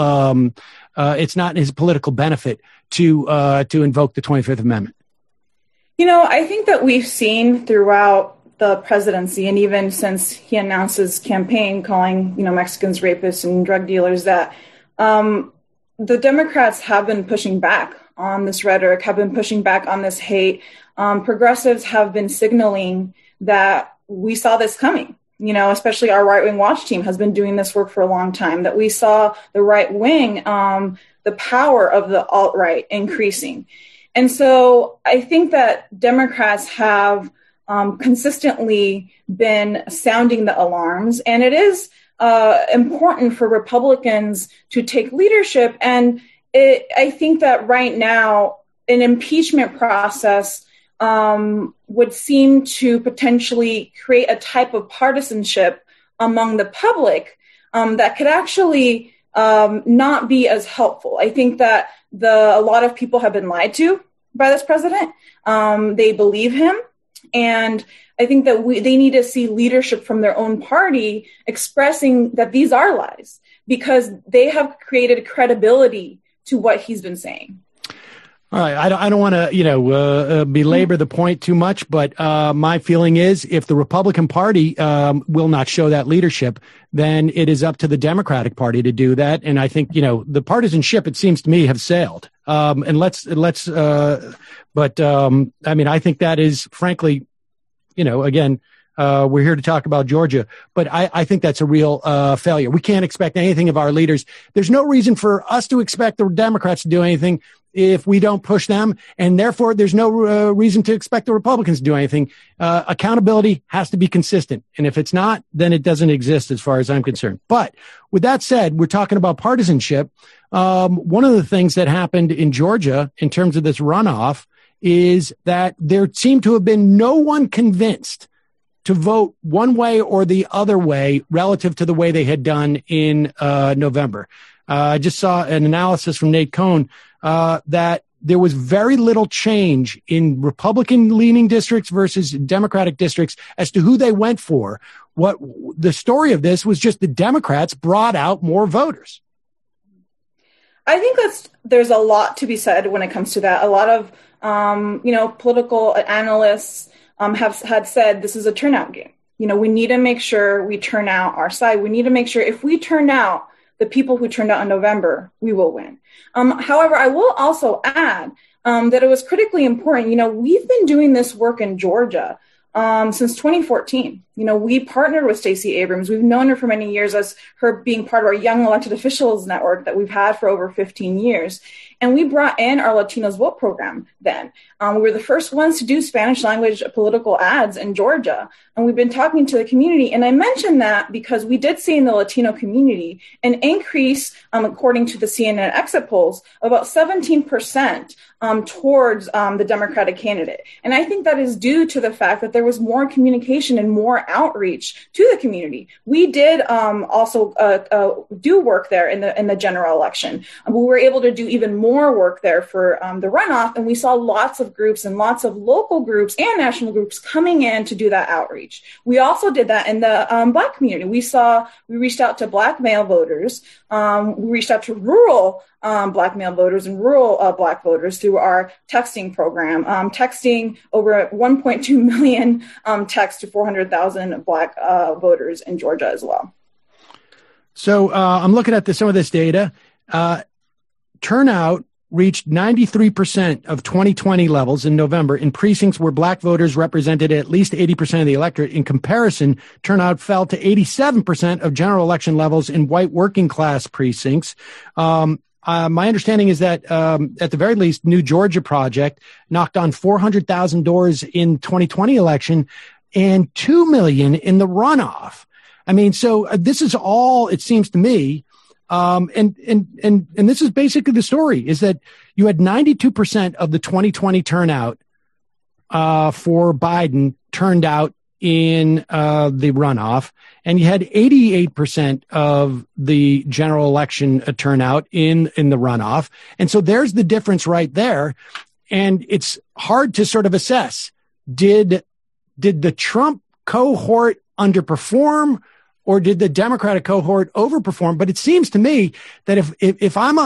benefit to invoke the 25th Amendment? I think that we've seen throughout the presidency, and even since he announced his campaign calling, Mexicans rapists and drug dealers, that the Democrats have been pushing back on this rhetoric, have been pushing back on this hate. Progressives have been signaling that we saw this coming. Especially our right-wing watch team has been doing this work for a long time, that we saw the right wing, the power of the alt-right increasing. And so I think that Democrats have consistently been sounding the alarms, and it is important for Republicans to take leadership. And I think that right now an impeachment process would seem to potentially create a type of partisanship among the public that could actually not be as helpful. I think that a lot of people have been lied to by this president. They believe him. And I think that they need to see leadership from their own party expressing that these are lies, because they have created credibility to what he's been saying. All right. I don't want to, belabor the point too much, but my feeling is if the Republican Party will not show that leadership, then it is up to the Democratic Party to do that. And I think, the partisanship, it seems to me, have sailed. I mean, I think that is, frankly, again, we're here to talk about Georgia, but I think that's a real failure. We can't expect anything of our leaders. There's no reason for us to expect the Democrats to do anything if we don't push them, and therefore there's no reason to expect the Republicans to do anything. Accountability has to be consistent, and if it's not, then it doesn't exist as far as I'm concerned. But with that said, we're talking about partisanship. One of the things that happened in Georgia in terms of this runoff is that there seemed to have been no one convinced to vote one way or the other way relative to the way they had done in November. I just saw an analysis from Nate Cohn that there was very little change in Republican-leaning districts versus Democratic districts as to who they went for. What the story of this was just the Democrats brought out more voters. I think there's a lot to be said when it comes to that. A lot of political analysts had said this is a turnout game. We need to make sure we turn out our side. We need to make sure if we turn out the people who turned out in November, we will win. However, I will also add that it was critically important. We've been doing this work in Georgia since 2014. We partnered with Stacey Abrams. We've known her for many years as her being part of our Young Elected Officials network that we've had for over 15 years. And we brought in our Latinos Vote program then. We were the first ones to do Spanish language political ads in Georgia. And we've been talking to the community. And I mentioned that because we did see in the Latino community an increase, according to the CNN exit polls, about 17% towards the Democratic candidate. And I think that is due to the fact that there was more communication and more outreach to the community. We did also do work there in the general election. We were able to do even more work there for the runoff, and we saw lots of groups and lots of local groups and national groups coming in to do that outreach. We also did that in the Black community. We reached out to Black male voters. We reached out to rural Black male voters and rural Black voters through our texting program, texting over 1.2 million texts to 400,000 Black voters in Georgia as well. So I'm looking at some of this data. Turnout reached 93% of 2020 levels in November in precincts where Black voters represented at least 80% of the electorate. In comparison, turnout fell to 87% of general election levels in white working class precincts. My understanding is that, at the very least, New Georgia Project knocked on 400,000 doors in 2020 election and 2 million in the runoff. I mean, so this is all, it seems to me, and this is basically the story, is that you had 92% of the 2020 turnout for Biden turned out in the runoff, and you had 88% of the general election turnout in the runoff. And so there's the difference right there. And it's hard to sort of assess, did the Trump cohort underperform, or did the Democratic cohort overperform? But it seems to me that if I'm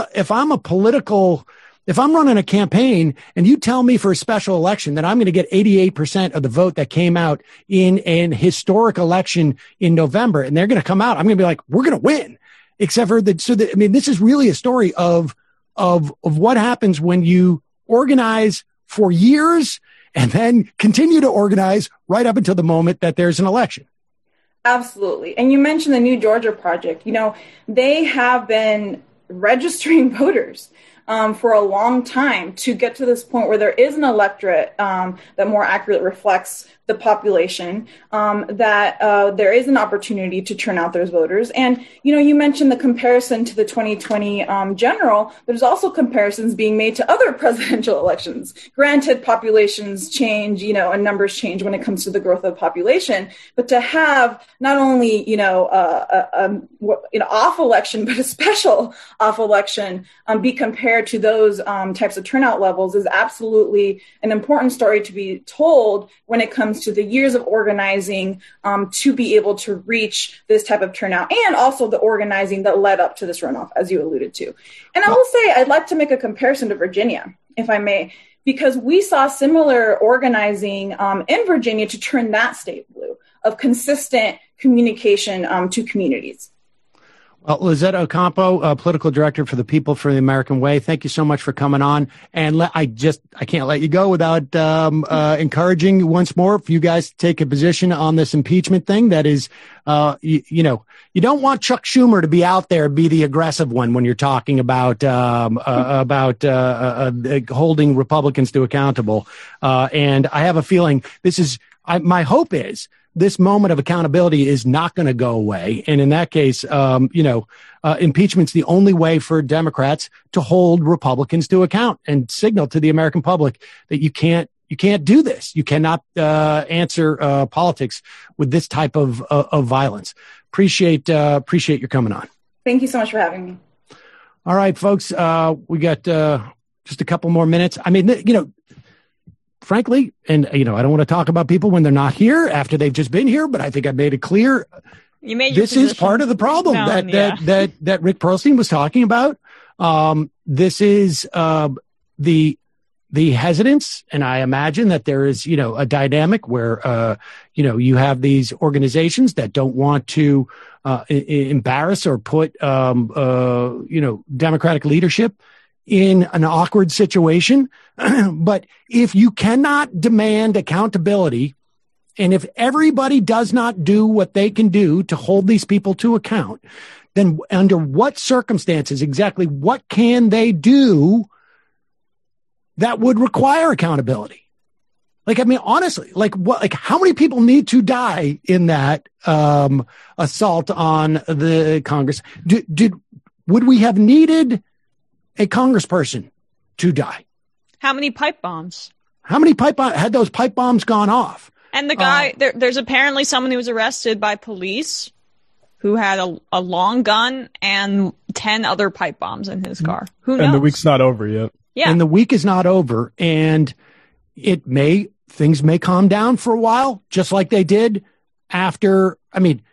running a campaign and you tell me for a special election that I'm going to get 88% of the vote that came out in an historic election in November, and they're going to come out, I'm going to be like, we're going to win. Except for this is really a story of what happens when you organize for years and then continue to organize right up until the moment that there's an election. Absolutely. And you mentioned the New Georgia Project. They have been registering voters for a long time to get to this point where there is an electorate that more accurately reflects the population, that there is an opportunity to turn out those voters. And, you mentioned the comparison to the 2020 general. There's also comparisons being made to other presidential elections. Granted, populations change, and numbers change when it comes to the growth of the population. But to have not only, an off election, but a special off election be compared to those types of turnout levels is absolutely an important story to be told when it comes to the years of organizing to be able to reach this type of turnout, and also the organizing that led up to this runoff, as you alluded to. And I will say, I'd like to make a comparison to Virginia, if I may, because we saw similar organizing in Virginia to turn that state blue, of consistent communication to communities. Well, Lizette Ocampo, political director for the People for the American Way, thank you so much for coming on. And I can't let you go without encouraging you once more for you guys to take a position on this impeachment thing. That is, you don't want Chuck Schumer to be out there, be the aggressive one when you're talking about holding Republicans to accountable. And I have a feeling my hope is this moment of accountability is not going to go away. And in that case, impeachment's the only way for Democrats to hold Republicans to account and signal to the American public that you can't do this. You cannot answer politics with this type of violence. Appreciate your coming on. Thank you so much for having me. All right, folks, we got just a couple more minutes. I mean, frankly, and I don't want to talk about people when they're not here after they've just been here, but I think I made it clear. This is part of the problem that Rick Perlstein was talking about. This is the hesitance, and I imagine that there is a dynamic where you have these organizations that don't want to embarrass or put Democratic leadership in an awkward situation. But if you cannot demand accountability And if everybody does not do what they can do to hold these people to account, then under what circumstances exactly what can they do that would require accountability? Like, I mean, honestly, how many people need to die in that assault on the Congress? Would we have needed a congressperson to die? How many pipe bombs? Had those pipe bombs gone off? And the guy, there's apparently someone who was arrested by police who had a long gun and 10 other pipe bombs in his car. Who knows? And the week's not over yet. Yeah. And the week is not over. And things may calm down for a while, just like they did after. I mean,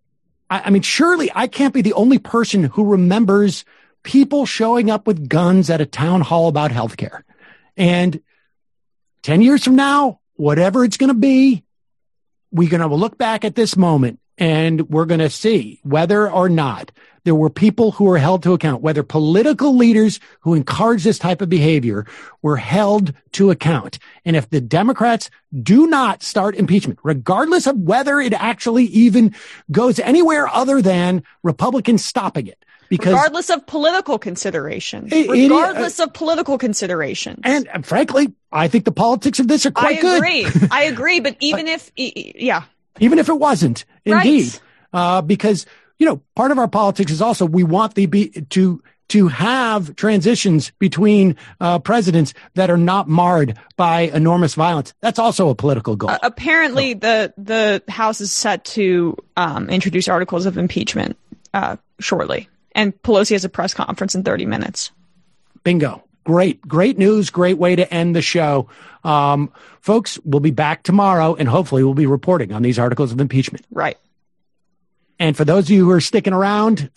surely I can't be the only person who remembers people showing up with guns at a town hall about healthcare. And 10 years from now, whatever it's going to be, we're going to look back at this moment and we're going to see whether or not there were people who were held to account, whether political leaders who encouraged this type of behavior were held to account. And if the Democrats do not start impeachment, regardless of whether it actually even goes anywhere other than Republicans stopping it, because regardless of political consideration, of political consideration. And frankly, I think the politics of this are quite good. I agree. But even if it wasn't, indeed, because, part of our politics is also we want to have transitions between presidents that are not marred by enormous violence. That's also a political goal. Apparently, the House is set to introduce articles of impeachment shortly. And Pelosi has a press conference in 30 minutes. Bingo. Great news. Great way to end the show. Folks, we'll be back tomorrow and hopefully we'll be reporting on these articles of impeachment. Right. And for those of you who are sticking around,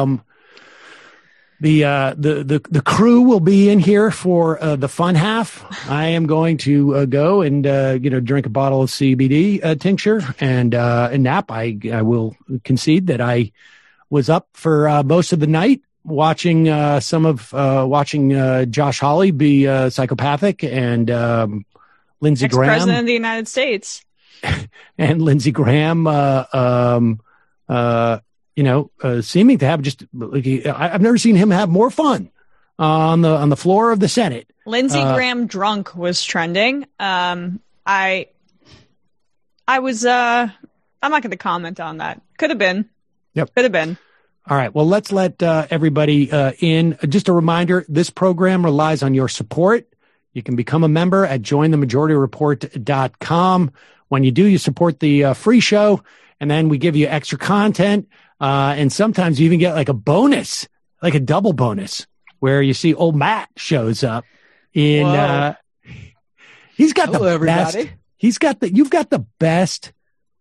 the crew will be in here for the fun half. I am going to go and drink a bottle of CBD tincture and nap. I will concede that I was up for most of the night watching Josh Hawley be psychopathic and Lindsey Graham, ex-president of the United States, and Lindsey Graham, seeming to have I've never seen him have more fun on the floor of the Senate. Lindsey Graham drunk was trending. I'm not going to comment on that. Could have been. Yep. Could have been. All right. Well, let's let everybody in. Just a reminder, this program relies on your support. You can become a member at jointhemajorityreport.com. When you do, you support the free show, and then we give you extra content. And sometimes you even get like a bonus, like a double bonus, where you see old Matt shows up in, he's got the best, you've got the best,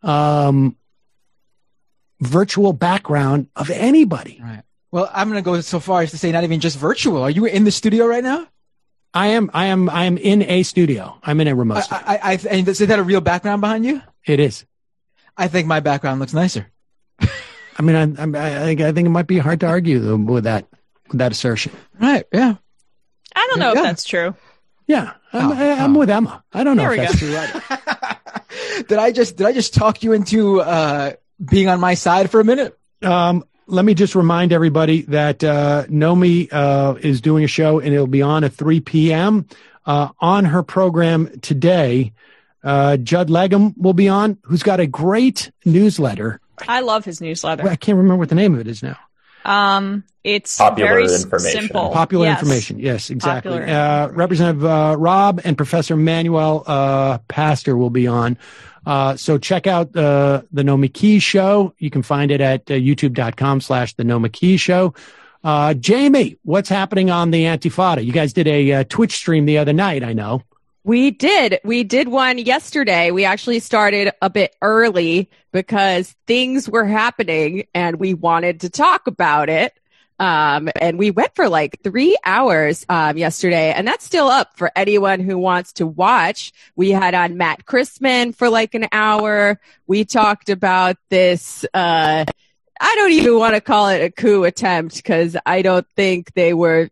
virtual background of anybody. Right. Well, I'm going to go so far as to say not even just virtual. Are you in the studio right now? I am in a studio. I'm in a remote studio. And is that a real background behind you? It is. I think my background looks nicer. I mean, I think it might be hard to argue with that assertion. Right. Yeah. I don't know if that's true. Yeah. I'm with Emma. I don't know if that's true either. Did I just talk you into being on my side for a minute? Let me just remind everybody that Nomi is doing a show, and it'll be on at 3 p.m. On her program today, Judd Legum will be on, who's got a great newsletter. I love his newsletter. I can't remember what the name of it is now. It's Popular very information. simple. Popular information. Yes, exactly. Popular. Representative Rob and Professor Manuel Pastor will be on. So check out the Nomi Key Show. You can find it at youtube.com/the Nomi Key Show. Jamie, what's happening on the Antifada? You guys did a Twitch stream the other night, I know. We did one yesterday. We actually started a bit early because things were happening and we wanted to talk about it. And we went for like 3 hours yesterday, and that's still up for anyone who wants to watch. We had on Matt Christman for like an hour. We talked about this, I don't even want to call it a coup attempt because I don't think they were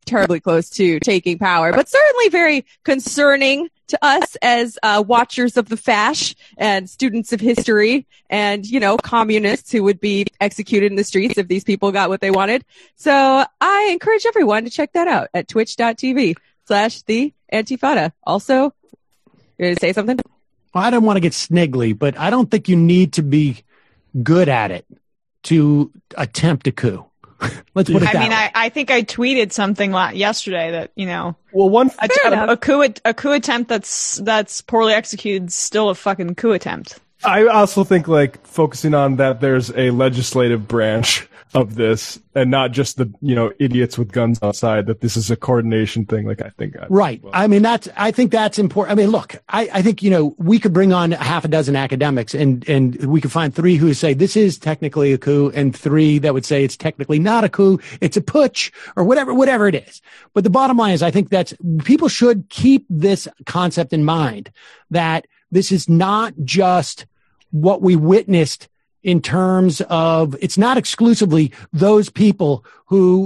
terribly close to taking power, but certainly very concerning to us as watchers of the fash and students of history and, communists who would be executed in the streets if these people got what they wanted. So I encourage everyone to check that out at twitch.tv/the-Antifada. Also, you're going to say something? Well, I don't want to get snigly, but I don't think you need to be good at it to attempt a coup. Let's put it that way. I think I tweeted something yesterday that, well, a coup attempt that's poorly executed is still a fucking coup attempt. I also think focusing on that there's a legislative branch of this and not just the, idiots with guns outside, that this is a coordination thing. Right. Well. I think that's important. Look, I think, we could bring on half a dozen academics and we could find 3 who say this is technically a coup and 3 that would say it's technically not a coup. It's a putsch or whatever it is. But the bottom line is I think people should keep this concept in mind that this is not just what we witnessed in terms of, it's not exclusively those people who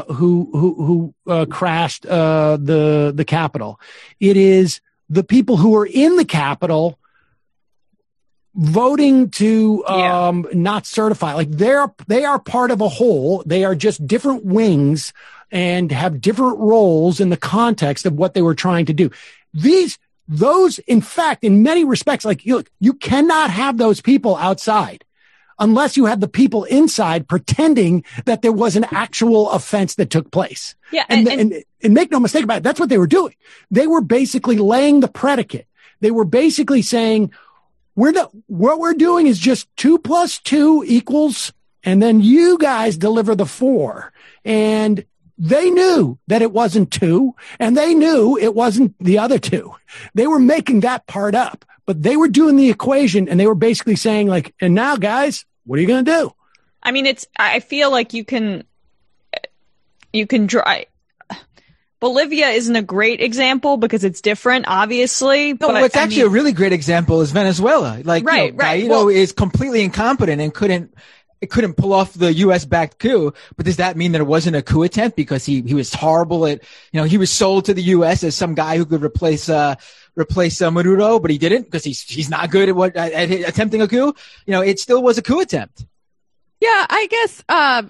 crashed the Capitol. It is the people who are in the Capitol voting to not certify. They are part of a whole. They are just different wings and have different roles in the context of what they were trying to do. Those, in fact, in many respects, you cannot have those people outside unless you have the people inside pretending that there was an actual offense that took place. Yeah. And make no mistake about it, that's what they were doing. They were basically laying the predicate. They were basically saying, what we're doing is just 2 + 2 =, and then you guys deliver the 4. And they knew that it wasn't 2, and they knew it wasn't the other 2. They were making that part up, but they were doing the equation, and they were basically saying, and now, guys, what are you going to do? I feel like you can draw. Bolivia isn't a great example because it's different, obviously. No, what's actually a really great example is Venezuela. Guaido is completely incompetent and couldn't pull off the U.S.-backed coup, but does that mean that it wasn't a coup attempt because he was horrible at, he was sold to the U.S. as some guy who could replace Maduro, but he didn't because he's not good at attempting a coup? It still was a coup attempt. Yeah, I guess,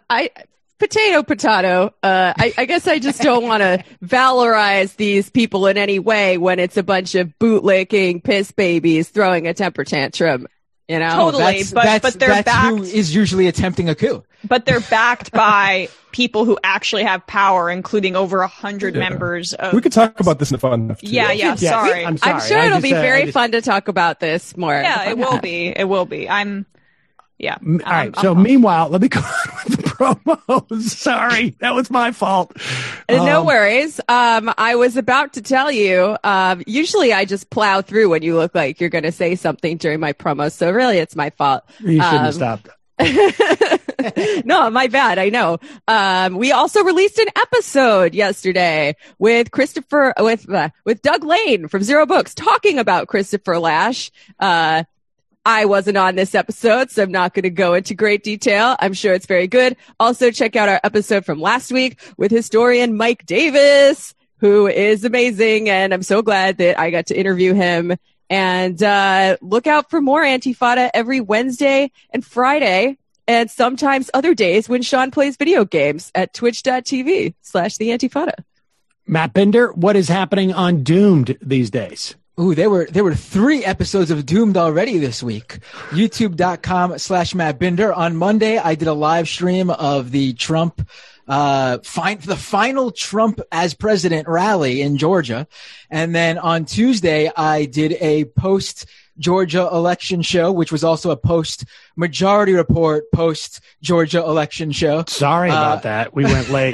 potato. I guess I just don't want to valorize these people in any way when it's a bunch of bootlicking piss babies throwing a temper tantrum. Totally, but they're backed. Who is usually attempting a coup. But they're backed by people who actually have power, including over 100 members of. We could talk about this in a fun enough. Yeah. Sorry. I'm sure it'll be very fun to talk about this more. Yeah, it will be. It will be. Yeah. All right. So meanwhile, let me go on with the promos. Sorry, that was my fault. No worries. I was about to tell you, usually I just plow through when you look like you're going to say something during my promos. So really it's my fault. You shouldn't have stopped. No, my bad. I know. We also released an episode yesterday with with Doug Lane from Zero Books talking about Christopher Lasch. I wasn't on this episode, so I'm not going to go into great detail. I'm sure it's very good. Also, check out our episode from last week with historian Mike Davis, who is amazing, and I'm so glad that I got to interview him. And look out for more Antifada every Wednesday and Friday, and sometimes other days when Sean plays video games at twitch.tv/theantifada. Matt Binder, what is happening on Doomed these days? Ooh, there were 3 episodes of Doomed already this week. YouTube.com/Matt Binder. On Monday, I did a live stream of the Trump, the final Trump as president rally in Georgia. And then on Tuesday, I did a post-Georgia election show, which was also a post-Majority Report post-Georgia election show. Sorry about that. We went late.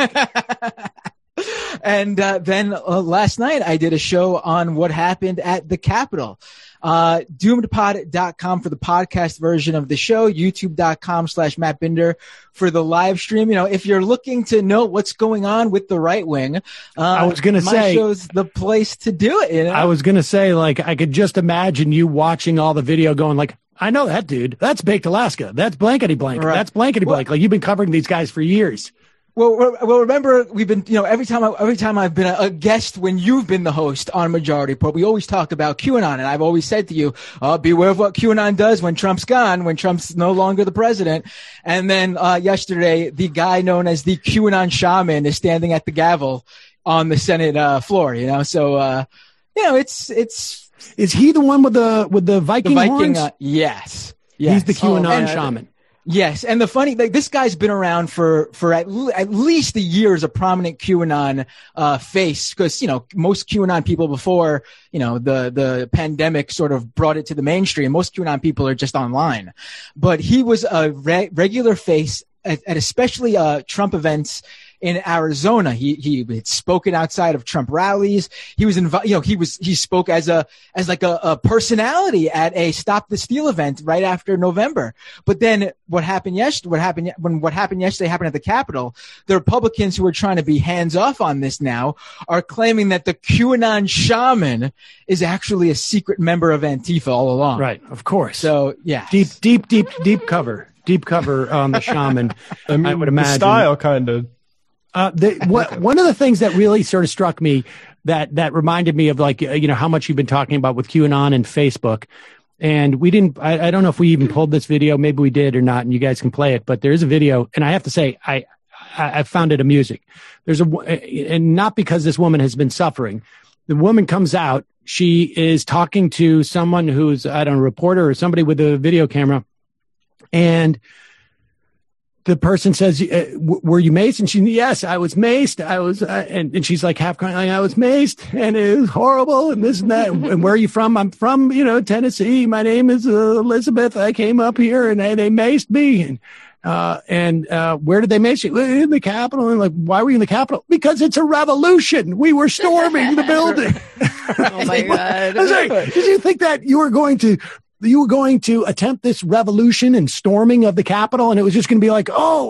And then last night I did a show on what happened at the Capitol. Doomedpod.com for the podcast version of the show, youtube.com/Matt Binder for the live stream. If you're looking to know what's going on with the right wing, I was going to say, my show's the place to do it. I was going to say, I could just imagine you watching all the video going I know that dude. That's Baked Alaska. That's blankety blank. Right. That's blankety blank. You've been covering these guys for years. Well, remember we've been, every time I've been a guest when you've been the host on Majority Report, we always talk about QAnon, and I've always said to you, beware of what QAnon does when Trump's gone, when Trump's no longer the president. And then yesterday, the guy known as the QAnon shaman is standing at the gavel on the Senate floor. So it's. Is he the one with the Viking horns? Yes. He's the QAnon shaman. Yes, and the funny, this guy's been around for at least a year as a prominent QAnon face, because most QAnon people before the pandemic sort of brought it to the mainstream. Most QAnon people are just online, but he was a regular face at especially Trump events in Arizona. He had spoken outside of Trump rallies. He was he spoke as a personality at a Stop the Steal event right after November. But then what happened yesterday happened at the Capitol. The Republicans who are trying to be hands off on this now are claiming that the QAnon shaman is actually a secret member of Antifa all along. Right, of course. So yeah, deep cover on the shaman. I would imagine the style kind of. One of the things that really sort of struck me that reminded me of how much you've been talking about with QAnon and Facebook, and we didn't. I don't know if we even pulled this video. Maybe we did or not, and you guys can play it. But there is a video, and I have to say I found it amusing. And not because this woman has been suffering. The woman comes out. She is talking to someone who's a reporter or somebody with a video camera, and the person says, were you maced? And she, yes, I was maced. I was, and she's like half crying, I was maced and it was horrible and this and that. And where are you from? I'm from, Tennessee. My name is Elizabeth. I came up here and they maced me. And where did they mace you? In the Capitol. And like, why were you in the Capitol? Because it's a revolution. We were storming the building. Oh my God. I was like, did you think that you were going to attempt this revolution and storming of the Capitol, and it was just going to be like,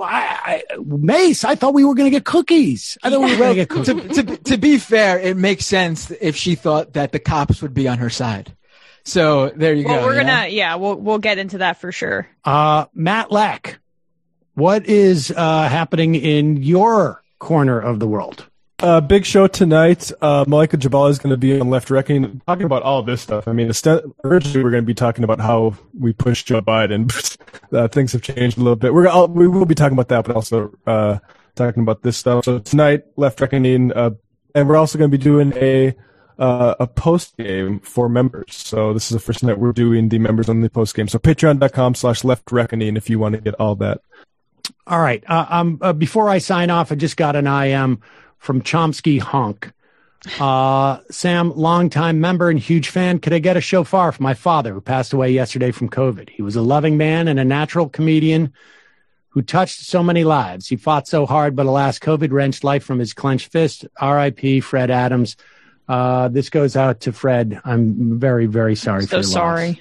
mace. I thought we were going to get cookies. I thought we were going to get cookies. To be fair, it makes sense if she thought that the cops would be on her side. So there you go. We'll get into that for sure. Matt Leck, what is happening in your corner of the world? Big show tonight. Malika Jabal is going to be on Left Reckoning, talking about all this stuff. I mean, originally we're going to be talking about how we pushed Joe Biden. Things have changed a little bit. We will be talking about that, but also talking about this stuff. So tonight, Left Reckoning, and we're also going to be doing a post game for members. So this is the first night we're doing the members only post game. So patreon.com/Left Reckoning if you want to get all that. All right. Before I sign off, I just got an IM from Chomsky Honk. Sam, longtime member and huge fan. Could I get a shofar for my father who passed away yesterday from COVID? He was a loving man and a natural comedian who touched so many lives. He fought so hard, but alas, COVID wrenched life from his clenched fist. R.I.P. Fred Adams. This goes out to Fred. I'm very, very sorry for your loss. So sorry.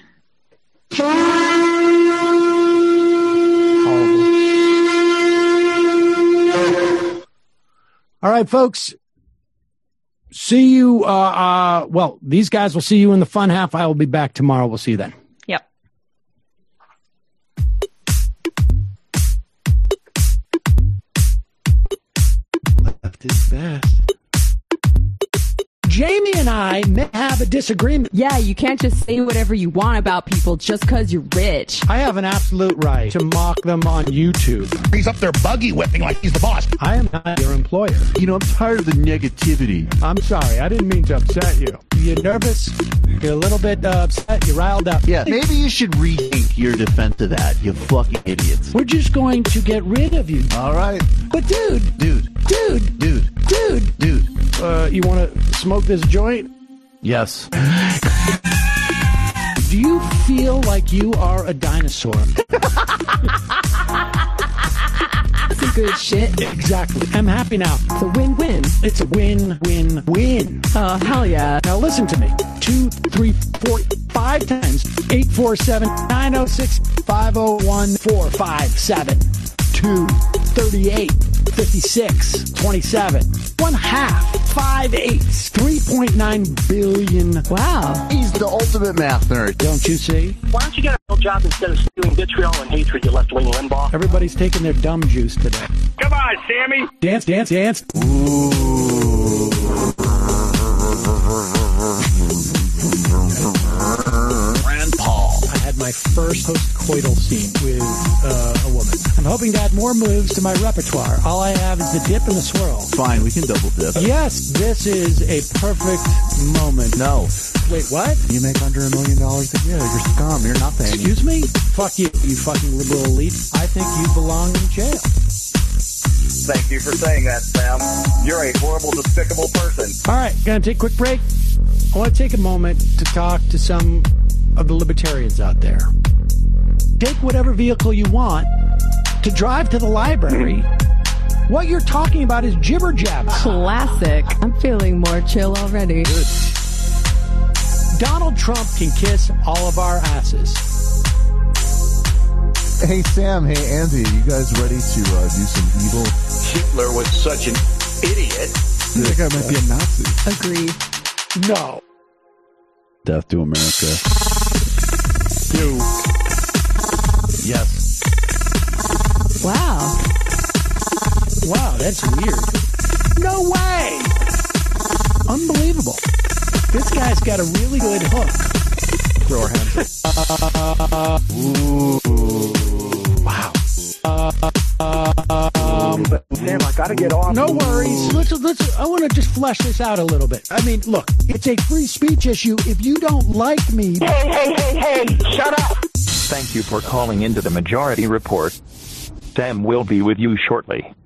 All right, folks. See you. These guys will see you in the fun half. I will be back tomorrow. We'll see you then. Yep. Left is best. Jamie and I may have a disagreement. Yeah, you can't just say whatever you want about people just because you're rich. I have an absolute right to mock them on YouTube. He's up there buggy whipping like he's the boss. I am not your employer. I'm tired of the negativity. I'm sorry. I didn't mean to upset you. You're nervous. You're a little bit upset. You're riled up. Yeah, maybe you should rethink your defense of that, you fucking idiots. We're just going to get rid of you. All right. But dude. You want to smoke this joint? Yes. Do you feel like you are a dinosaur? Some good shit. Exactly. I'm happy now. It's a win-win. It's a win-win-win. Oh, hell yeah. Now listen to me. 2, 3, 4, 5 times. 847-906-501-457. 2, 38, 56, 27. 1/2. 5/8, 3.9 billion. Wow. He's the ultimate math nerd. Don't you see? Why don't you get a real job instead of spewing vitriol and hatred, you left-wing Limbaugh? Everybody's taking their dumb juice today. Come on, Sammy! Dance, dance, dance. Rand Paul. I had my first post-coital scene with a woman. I'm hoping to add more moves to my repertoire. All I have is the dip and the swirl. Fine, we can double dip. Yes, this is a perfect moment. No. Wait, what? You make under $1 million a year. You're scum. You're nothing. Excuse me? Fuck you, you fucking liberal elite. I think you belong in jail. Thank you for saying that, Sam. You're a horrible, despicable person. All right, gonna take a quick break. I want to take a moment to talk to some of the libertarians out there. Take whatever vehicle you want to drive to the library. What you're talking about is jibber jabber. Classic. I'm feeling more chill already. Good. Donald Trump can kiss all of our asses. Hey, Sam. Hey, Andy. You guys ready to do some evil? Hitler was such an idiot. That guy might be a Nazi. Agreed. No. Death to America. You. Yes. Wow. Wow, that's weird. No way! Unbelievable. This guy's got a really good hook. Throw our hands up. Ooh. Wow. Sam, I gotta get off. No worries. Let's. I want to just flesh this out a little bit. I mean, look, it's a free speech issue. If you don't like me... Hey, shut up! Thank you for calling into the Majority Report. Sam will be with you shortly.